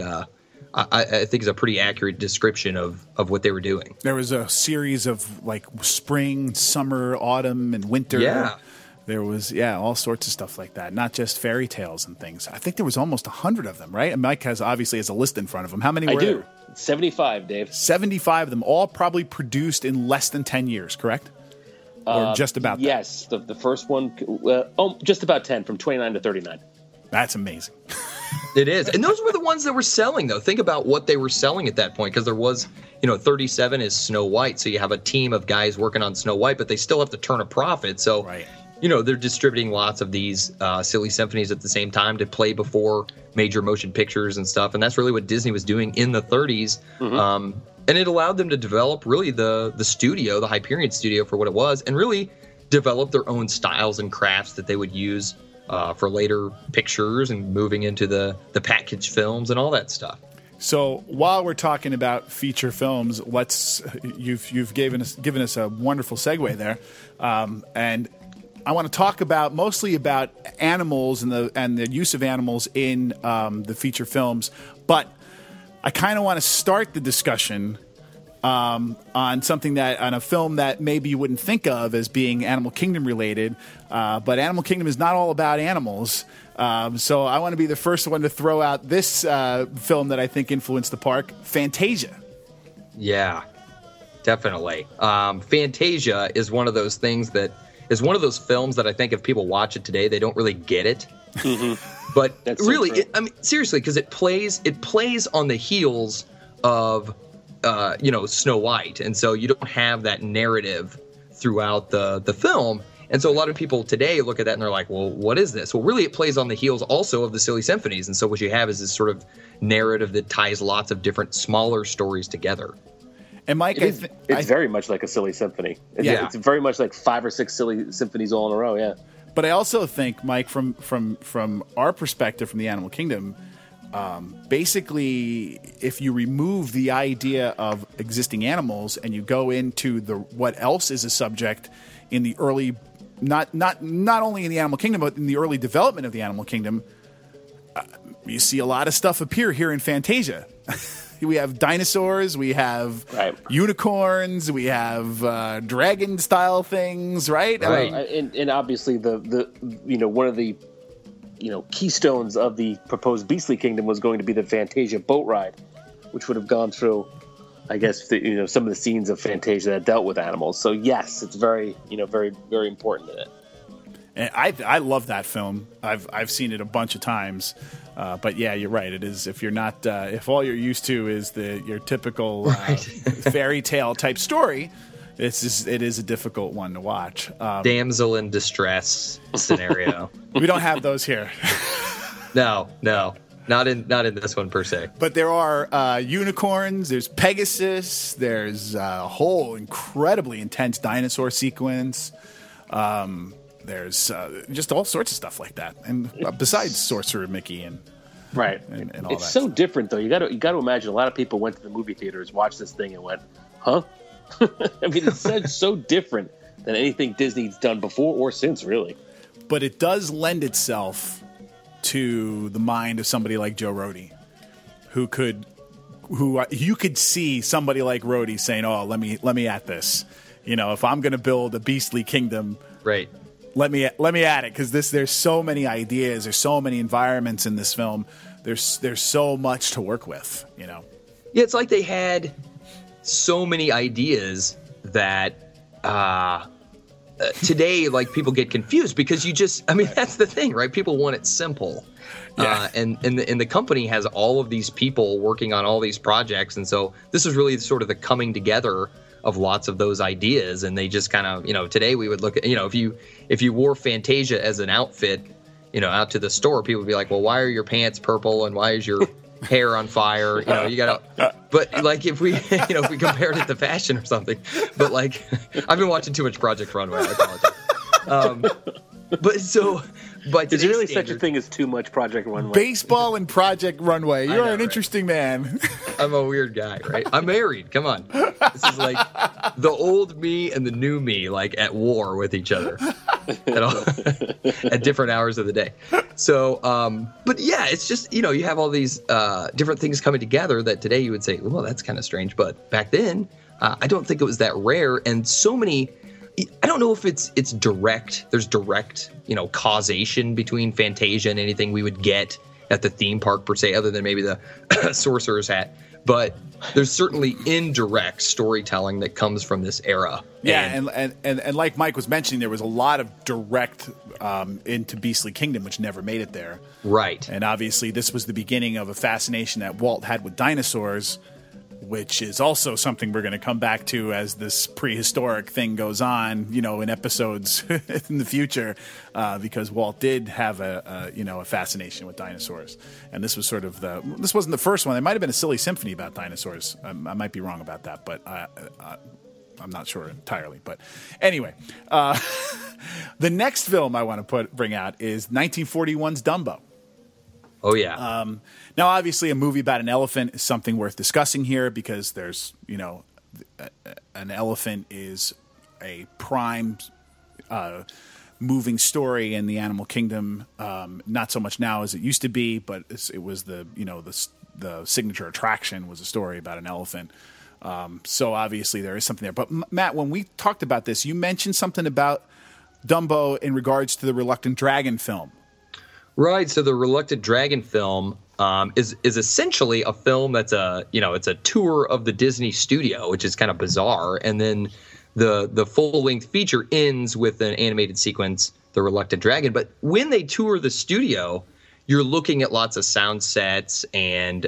I think is a pretty accurate description of what they were doing. There was a series of like spring, summer, autumn, and winter. Yeah. There was, all sorts of stuff like that. Not just fairy tales and things. I think there was almost 100 of them, right? And Mike obviously has a list in front of him. How many were there? I do. 75, Dave. 75 of them, all probably produced in less than 10 years, correct? Or just about that? Yes. The first one, just about 10, from 29 to 39. That's amazing. It is. And those were the ones that were selling, though. Think about what they were selling at that point, because there was, 37 is Snow White, so you have a team of guys working on Snow White, but they still have to turn a profit. So, right. They're distributing lots of these Silly Symphonies at the same time to play before major motion pictures and stuff. And that's really what Disney was doing in the 30s. Mm-hmm. And it allowed them to develop really the studio, the Hyperion studio for what it was, and really develop their own styles and crafts that they would use for later pictures and moving into the package films and all that stuff. So while we're talking about feature films, you've given us a wonderful segue there, and I want to talk mostly about animals and the use of animals in the feature films, but I kind of want to start the discussion on a film that maybe you wouldn't think of as being Animal Kingdom related, but Animal Kingdom is not all about animals. So I want to be the first one to throw out this film that I think influenced the park, Fantasia. Yeah, definitely. Fantasia is one of those things that is one of those films that I think if people watch it today, they don't really get it. Mm-hmm. But that's really, seriously, because it plays on the heels of Snow White, and so you don't have that narrative throughout the film. And so a lot of people today look at that and they're like, well, what is this? Well, really, it plays on the heels also of the Silly Symphonies. And so what you have is this sort of narrative that ties lots of different smaller stories together. And Mike, it's very much like a Silly Symphony. It's very much like 5 or 6 Silly Symphonies all in a row, yeah. But I also think, Mike, from our perspective from the Animal Kingdom, basically, if you remove the idea of existing animals and you go into what else is a subject in the early, not only in the Animal Kingdom, but in the early development of the Animal Kingdom, you see a lot of stuff appear here in Fantasia. We have dinosaurs, we have unicorns, we have dragon-style things, right? Right, and obviously the one of the keystones of the proposed Beastly Kingdom was going to be the Fantasia boat ride, which would have gone through, I guess, some of the scenes of Fantasia that dealt with animals. So yes, it's very, very, very important in it. And I love that film. I've seen it a bunch of times. But yeah, you're right. It is, if you're not, if all you're used to is your typical fairy tale type story, it is a difficult one to watch. Damsel in distress scenario. We don't have those here. No, not in this one per se. But there are unicorns. There's Pegasus. There's a whole incredibly intense dinosaur sequence. There's just all sorts of stuff like that, and besides Sorcerer Mickey and all it's that so stuff. different though. You got to imagine a lot of people went to the movie theaters, watched this thing, and went, "Huh?" I mean, it's so different than anything Disney's done before or since, really. But it does lend itself to the mind of somebody like Joe Rohde, who you could see somebody like Rohde saying, "Oh, let me at this." If I'm going to build a Beastly Kingdom, right. Let me add it, because there's so many ideas, there's so many environments in this film. There's so much to work with, Yeah, it's like they had so many ideas that today, like, people get confused because that's the thing, right? People want it simple. Yeah. And the company has all of these people working on all these projects, and so this is really sort of the coming together of lots of those ideas, and they just kind of, today we would look at, if you wore Fantasia as an outfit, out to the store, people would be like, well, why are your pants purple and why is your hair on fire? You gotta, but like if we, if we compared it to fashion or something, but like, I've been watching too much Project Runway, I apologize. But is there really such a thing as too much Project Runway? Baseball and Project Runway. You're an interesting man. I'm a weird guy, right? I'm married. Come on. This is like the old me and the new me, like at war with each other at different hours of the day. So, but yeah, it's just, you have all these different things coming together that today you would say, well, that's kind of strange. But back then, I don't think it was that rare. And so many, I don't know if it's direct. There's direct, causation between Fantasia and anything we would get at the theme park per se, other than maybe the Sorcerer's Hat. But there's certainly indirect storytelling that comes from this era. Yeah, and like Mike was mentioning, there was a lot of direct into Beastly Kingdom, which never made it there. Right. And obviously, this was the beginning of a fascination that Walt had with dinosaurs, which is also something we're going to come back to as this prehistoric thing goes on, in episodes in the future, because Walt did have a fascination with dinosaurs. And this was sort of this wasn't the first one. There might have been a Silly Symphony about dinosaurs. I might be wrong about that, but I'm not sure entirely. But anyway, the next film I want to bring out is 1941's Dumbo. Oh, yeah. Now, obviously, a movie about an elephant is something worth discussing here because there's, an elephant is a prime moving story in the animal kingdom. Not so much now as it used to be, but it was the signature attraction was a story about an elephant. So obviously there is something there. But Matt, when we talked about this, you mentioned something about Dumbo in regards to the Reluctant Dragon film. Right. So the Reluctant Dragon film is essentially a film that's it's a tour of the Disney studio, which is kind of bizarre. And then the full length feature ends with an animated sequence, The Reluctant Dragon. But when they tour the studio, you're looking at lots of sound sets and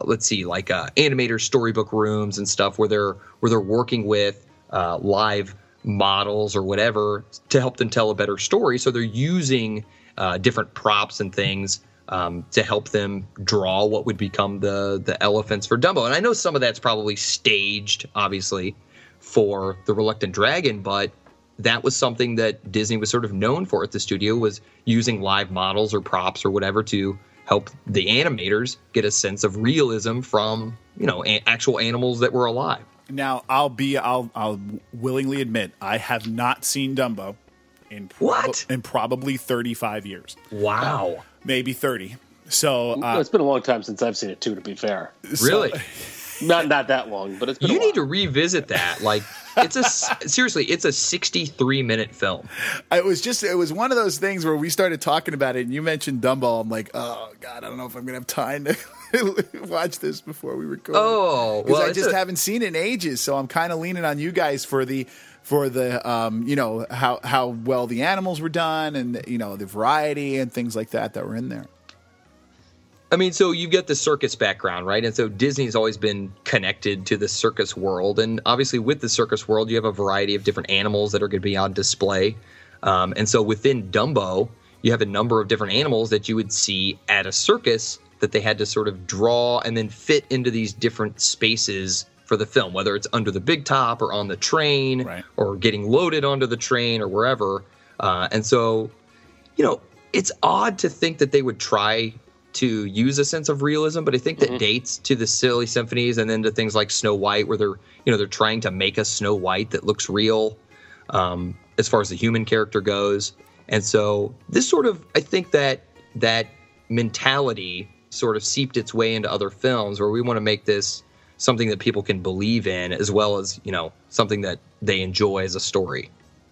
animator storybook rooms and stuff where they're working with live models or whatever to help them tell a better story. So they're using different props and things to help them draw what would become the elephants for Dumbo. And I know some of that's probably staged, obviously, for The Reluctant Dragon, but that was something that Disney was sort of known for at the studio, was using live models or props or whatever to help the animators get a sense of realism from, actual animals that were alive. Now, I'll willingly admit I have not seen Dumbo in probably 35 years. Wow. Maybe 30. So it's been a long time since I've seen it too, to be fair. Really? Not that long, but it's been You need to revisit that. Like, it's a 63-minute film. It was one of those things where we started talking about it and you mentioned Dumbo. I'm like, oh God, I don't know if I'm going to have time to watch this before we record. Oh, well, I just haven't seen it in ages. So I'm kind of leaning on you guys for the how well the animals were done and, the variety and things like that were in there. I mean, so you get the circus background, right? And so Disney's always been connected to the circus world. And obviously with the circus world, you have a variety of different animals that are going to be on display. And so within Dumbo, you have a number of different animals that you would see at a circus that they had to sort of draw and then fit into these different spaces for the film, whether it's under the big top or on the train, right, or getting loaded onto the train or wherever. And so, it's odd to think that they would try to use a sense of realism, but I think that dates to the Silly Symphonies and then to things like Snow White, where they're trying to make a Snow White that looks real as far as the human character goes. And so this sort of, I think that mentality sort of seeped its way into other films where we want to make this something that people can believe in, as well as, something that they enjoy as a story.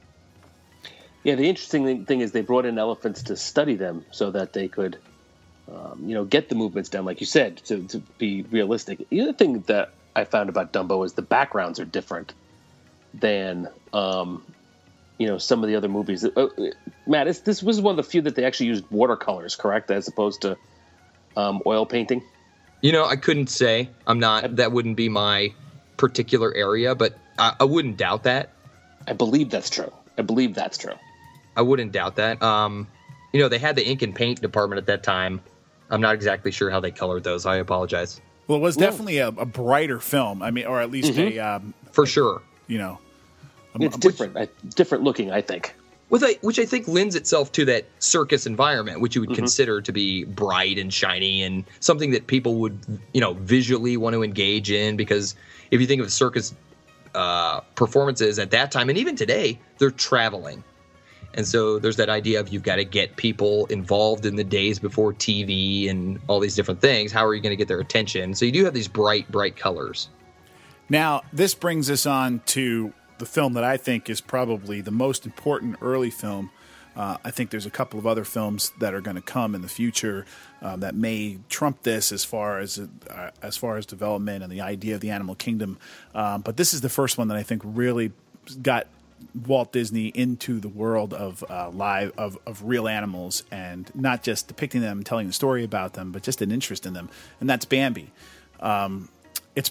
Yeah, the interesting thing is they brought in elephants to study them so that they could get the movements down, like you said, to be realistic. The other thing that I found about Dumbo is the backgrounds are different than, some of the other movies. Matt, this was one of the few that they actually used watercolors, correct, as opposed to oil painting? I couldn't say. That wouldn't be my particular area, but I wouldn't doubt that. I believe that's true. I wouldn't doubt that. They had the ink and paint department at that time. I'm not exactly sure how they colored those. I apologize. Well, it was definitely a brighter film. I mean, or at least for sure. It's different. Different looking, I think. Which I think lends itself to that circus environment, which you would consider to be bright and shiny and something that people would, visually want to engage in. Because if you think of circus performances at that time, and even today, they're traveling. And so there's that idea of you've got to get people involved in the days before TV and all these different things. How are you going to get their attention? So you do have these bright, bright colors. Now, this brings us on to the film that I think is probably the most important early film. I think there's a couple of other films that are going to come in the future that may trump this as far as development and the idea of the animal kingdom. But this is the first one that I think really got Walt Disney into the world of real animals, and not just depicting them, telling the story about them, but just an interest in them, and that's Bambi. It's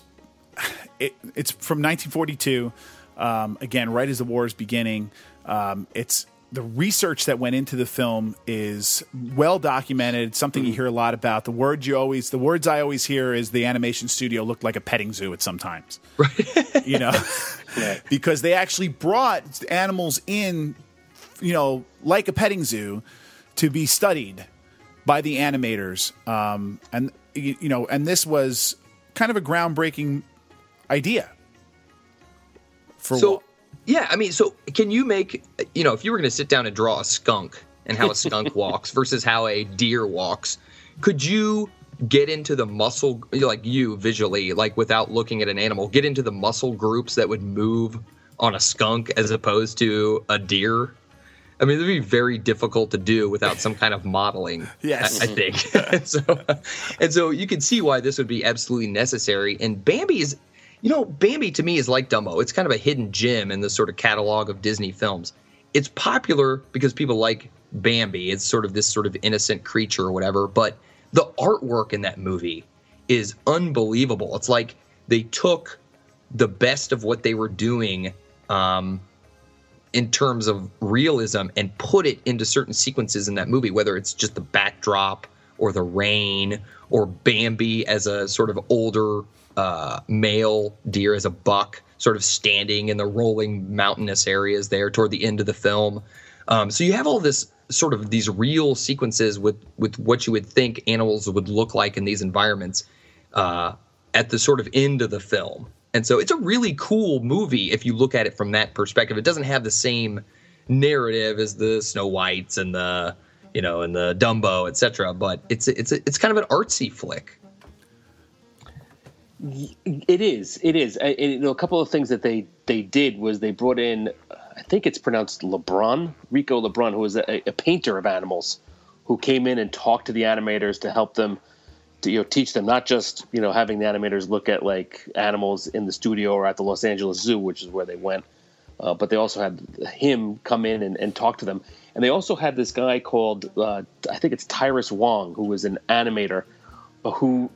from 1942. Again, right as the war is beginning. It's the research that went into the film is well documented. Something you hear a lot about. The words I always hear is the animation studio looked like a petting zoo at some times. Right. Because they actually brought animals in, like a petting zoo, to be studied by the animators. And this was kind of a groundbreaking idea. Yeah, I mean, so can you make, if you were going to sit down and draw a skunk and how a skunk walks versus how a deer walks, could you get into the muscle, like you visually, like without looking at an animal, get into the muscle groups that would move on a skunk as opposed to a deer? I mean, it would be very difficult to do without some kind of modeling, yes. I think. and so you can see why this would be absolutely necessary. And Bambi is... Bambi to me is like Dumbo. It's kind of a hidden gem in the sort of catalog of Disney films. It's popular because people like Bambi. It's sort of this sort of innocent creature or whatever. But the artwork in that movie is unbelievable. It's like they took the best of what they were doing in terms of realism and put it into certain sequences in that movie, whether it's just the backdrop or the rain or Bambi as a sort of older male deer, as a buck, sort of standing in the rolling mountainous areas there toward the end of the film. So you have all this sort of these real sequences with what you would think animals would look like in these environments at the sort of end of the film. And so it's a really cool movie if you look at it from that perspective. It doesn't have the same narrative as the Snow Whites and the, you know, and the Dumbo, etc. But it's kind of an artsy flick. It is. A couple of things that they did was they brought in, I think it's pronounced Rico Lebrun, who was a painter of animals, who came in and talked to the animators to help them, to teach them, not just having the animators look at like animals in the studio or at the Los Angeles Zoo, which is where they went, but they also had him come in and talk to them. And they also had this guy called I think it's Tyrus Wong, who was an animator, who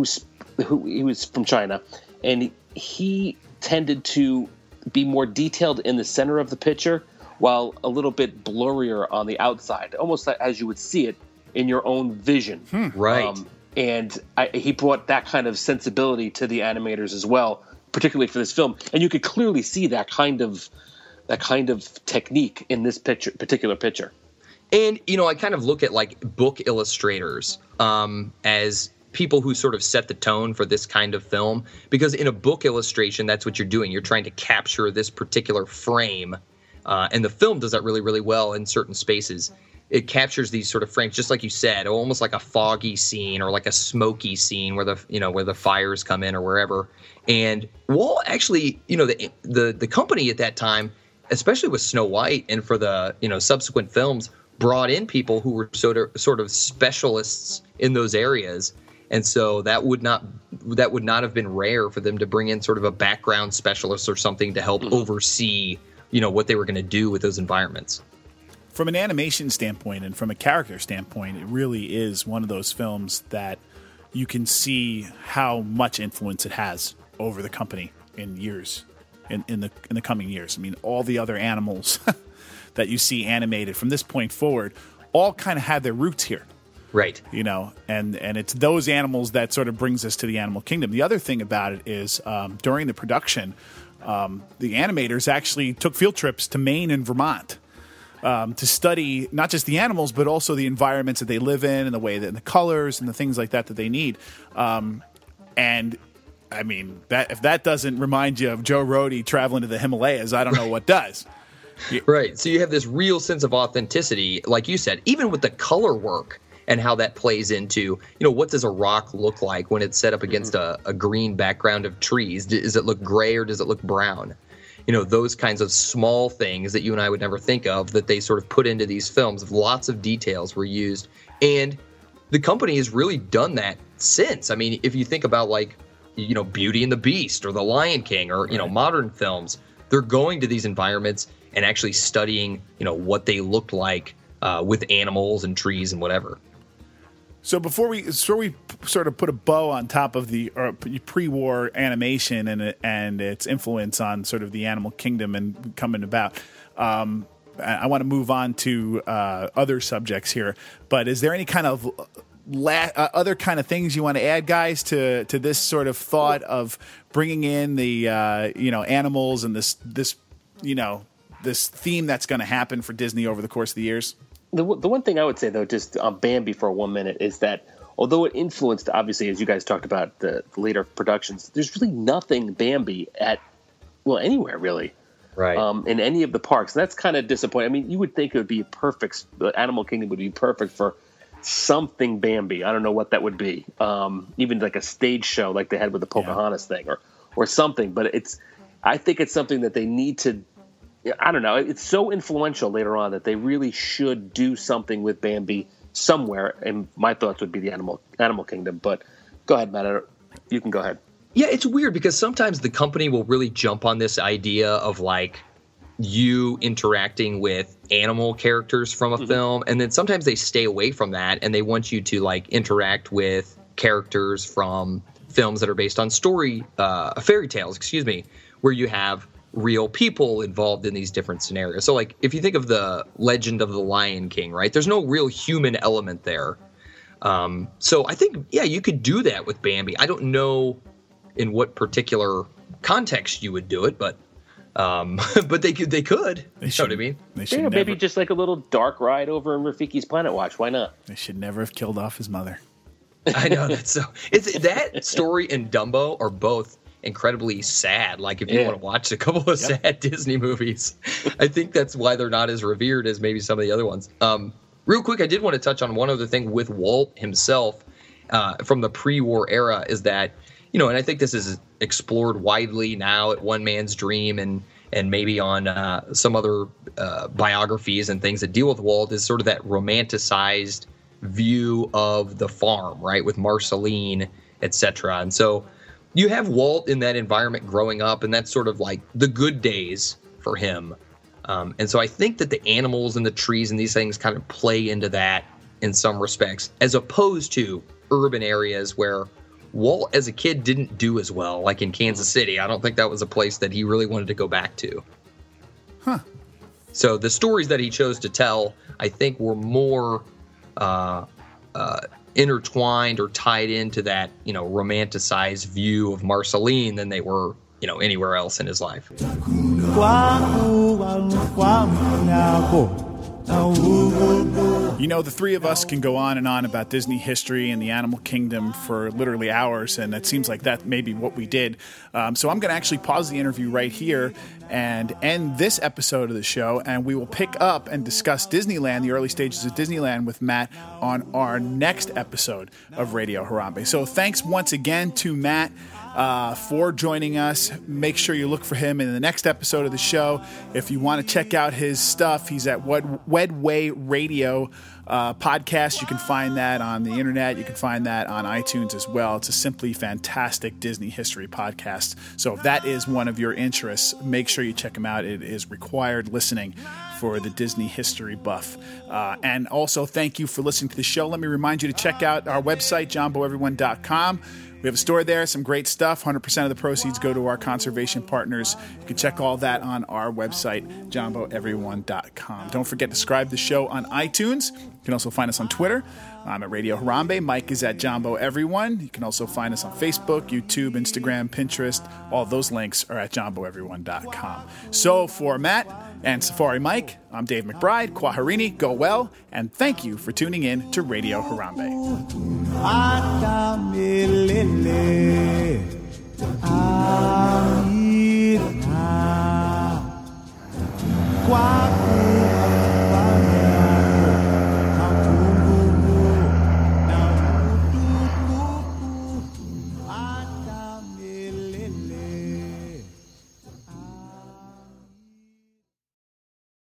he was from China, and he tended to be more detailed in the center of the picture while a little bit blurrier on the outside, almost like as you would see it in your own vision. Right. And he brought that kind of sensibility to the animators as well, particularly for this film. And you could clearly see that kind of technique in this particular picture. And, I kind of look at like book illustrators as people who sort of set the tone for this kind of film, because in a book illustration, that's what you're doing. You're trying to capture this particular frame, and the film does that really, really well in certain spaces. It captures these sort of frames, just like you said, almost like a foggy scene or like a smoky scene where the fires come in or wherever. And Walt actually, the company at that time, especially with Snow White and for the subsequent films, brought in people who were sort of specialists in those areas. And so that would not have been rare for them to bring in sort of a background specialist or something to help oversee, what they were going to do with those environments. From an animation standpoint and from a character standpoint, it really is one of those films that you can see how much influence it has over the company in years, in the coming years. I mean, all the other animals that you see animated from this point forward all kind of had their roots here. Right. And it's those animals that sort of brings us to the animal kingdom. The other thing about it is during the production, the animators actually took field trips to Maine and Vermont to study not just the animals, but also the environments that they live in and the way that and the colors and the things like that they need. And I mean, that if that doesn't remind you of Joe Rohde traveling to the Himalayas, I don't know what does. Right. So you have this real sense of authenticity, like you said, even with the color work and how that plays into, what does a rock look like when it's set up against a green background of trees? Does it look gray or does it look brown? Those kinds of small things that you and I would never think of that they sort of put into these films. Lots of details were used. And the company has really done that since. I mean, if you think about like, Beauty and the Beast or The Lion King or, modern films, they're going to these environments and actually studying, what they looked like with animals and trees and whatever. So before we sort of put a bow on top of the pre-war animation and its influence on sort of the animal kingdom and coming about, I want to move on to other subjects here. But is there any kind of other kind of things you want to add, guys, to this sort of thought of bringing in the animals and this theme that's going to happen for Disney over the course of the years? The one thing I would say, though, just on Bambi for 1 minute, is that although it influenced, obviously, as you guys talked about, the later productions, there's really nothing Bambi anywhere, really. Right. In any of the parks. And that's kind of disappointing. I mean, you would think it would be perfect. The Animal Kingdom would be perfect for something Bambi. I don't know what that would be. Even like a stage show like they had with the Pocahontas thing or something. But I think it's something that they need to, I don't know. It's so influential later on that they really should do something with Bambi somewhere. And my thoughts would be the Animal Kingdom. But go ahead, Matt. You can go ahead. Yeah, it's weird because sometimes the company will really jump on this idea of like you interacting with animal characters from a film, and then sometimes they stay away from that and they want you to like interact with characters from films that are based on fairy tales, where you have real people involved in these different scenarios. So like if you think of the Legend of the Lion King, right? There's no real human element there. So I think, yeah, you could do that with Bambi. I don't know in what particular context you would do it, but they could. You know what I mean? Yeah, maybe just like a little dark ride over in Rafiki's Planet Watch. Why not? They should never have killed off his mother. I know that's so. That story and Dumbo are both incredibly sad. Like if you want to watch a couple of sad Disney movies, I think that's why they're not as revered as maybe some of the other ones. Real quick, I did want to touch on one other thing with Walt himself from the pre-war era is that, you know, and I think this is explored widely now at One Man's Dream and maybe on some other biographies and things that deal with Walt is sort of that romanticized view of the farm, right, with Marceline, etc. And so you have Walt in that environment growing up, and that's sort of like the good days for him. And so I think that the animals and the trees and these things kind of play into that in some respects, as opposed to urban areas where Walt as a kid didn't do as well, like in Kansas City. I don't think that was a place that he really wanted to go back to. Huh. So the stories that he chose to tell, I think, were more intertwined or tied into that, you know, romanticized view of Marceline than they were, you know, anywhere else in his life. You know, the three of us can go on and on about Disney history and the animal kingdom for literally hours, and it seems like that may be what we did. So I'm going to actually pause the interview right here and end this episode of the show, and we will pick up and discuss Disneyland, the early stages of Disneyland with Matt on our next episode of Radio Harambe. So thanks once again to Matt for joining us. Make sure you look for him in the next episode of the show. If you want to check out his stuff, he's at Wedway Radio podcast. You can find that on the internet. You can find that on iTunes as well. It's a simply fantastic Disney history podcast. So if that is one of your interests, make sure you check him out. It is required listening for the Disney history buff. And also, thank you for listening to the show. Let me remind you to check out our website, JonBoEveryone.com. We have a store there, some great stuff. 100% of the proceeds go to our conservation partners. You can check all that on our website, JonBoEveryone.com. Don't forget to subscribe to the show on iTunes. You can also find us on Twitter. I'm at Radio Harambe. Mike is at JonBoEveryone. You can also find us on Facebook, YouTube, Instagram, Pinterest. All those links are at JonBoEveryone.com. So for Matt and Safari Mike, I'm Dave McBride. Kwaherini, go well, and thank you for tuning in to Radio Harambe.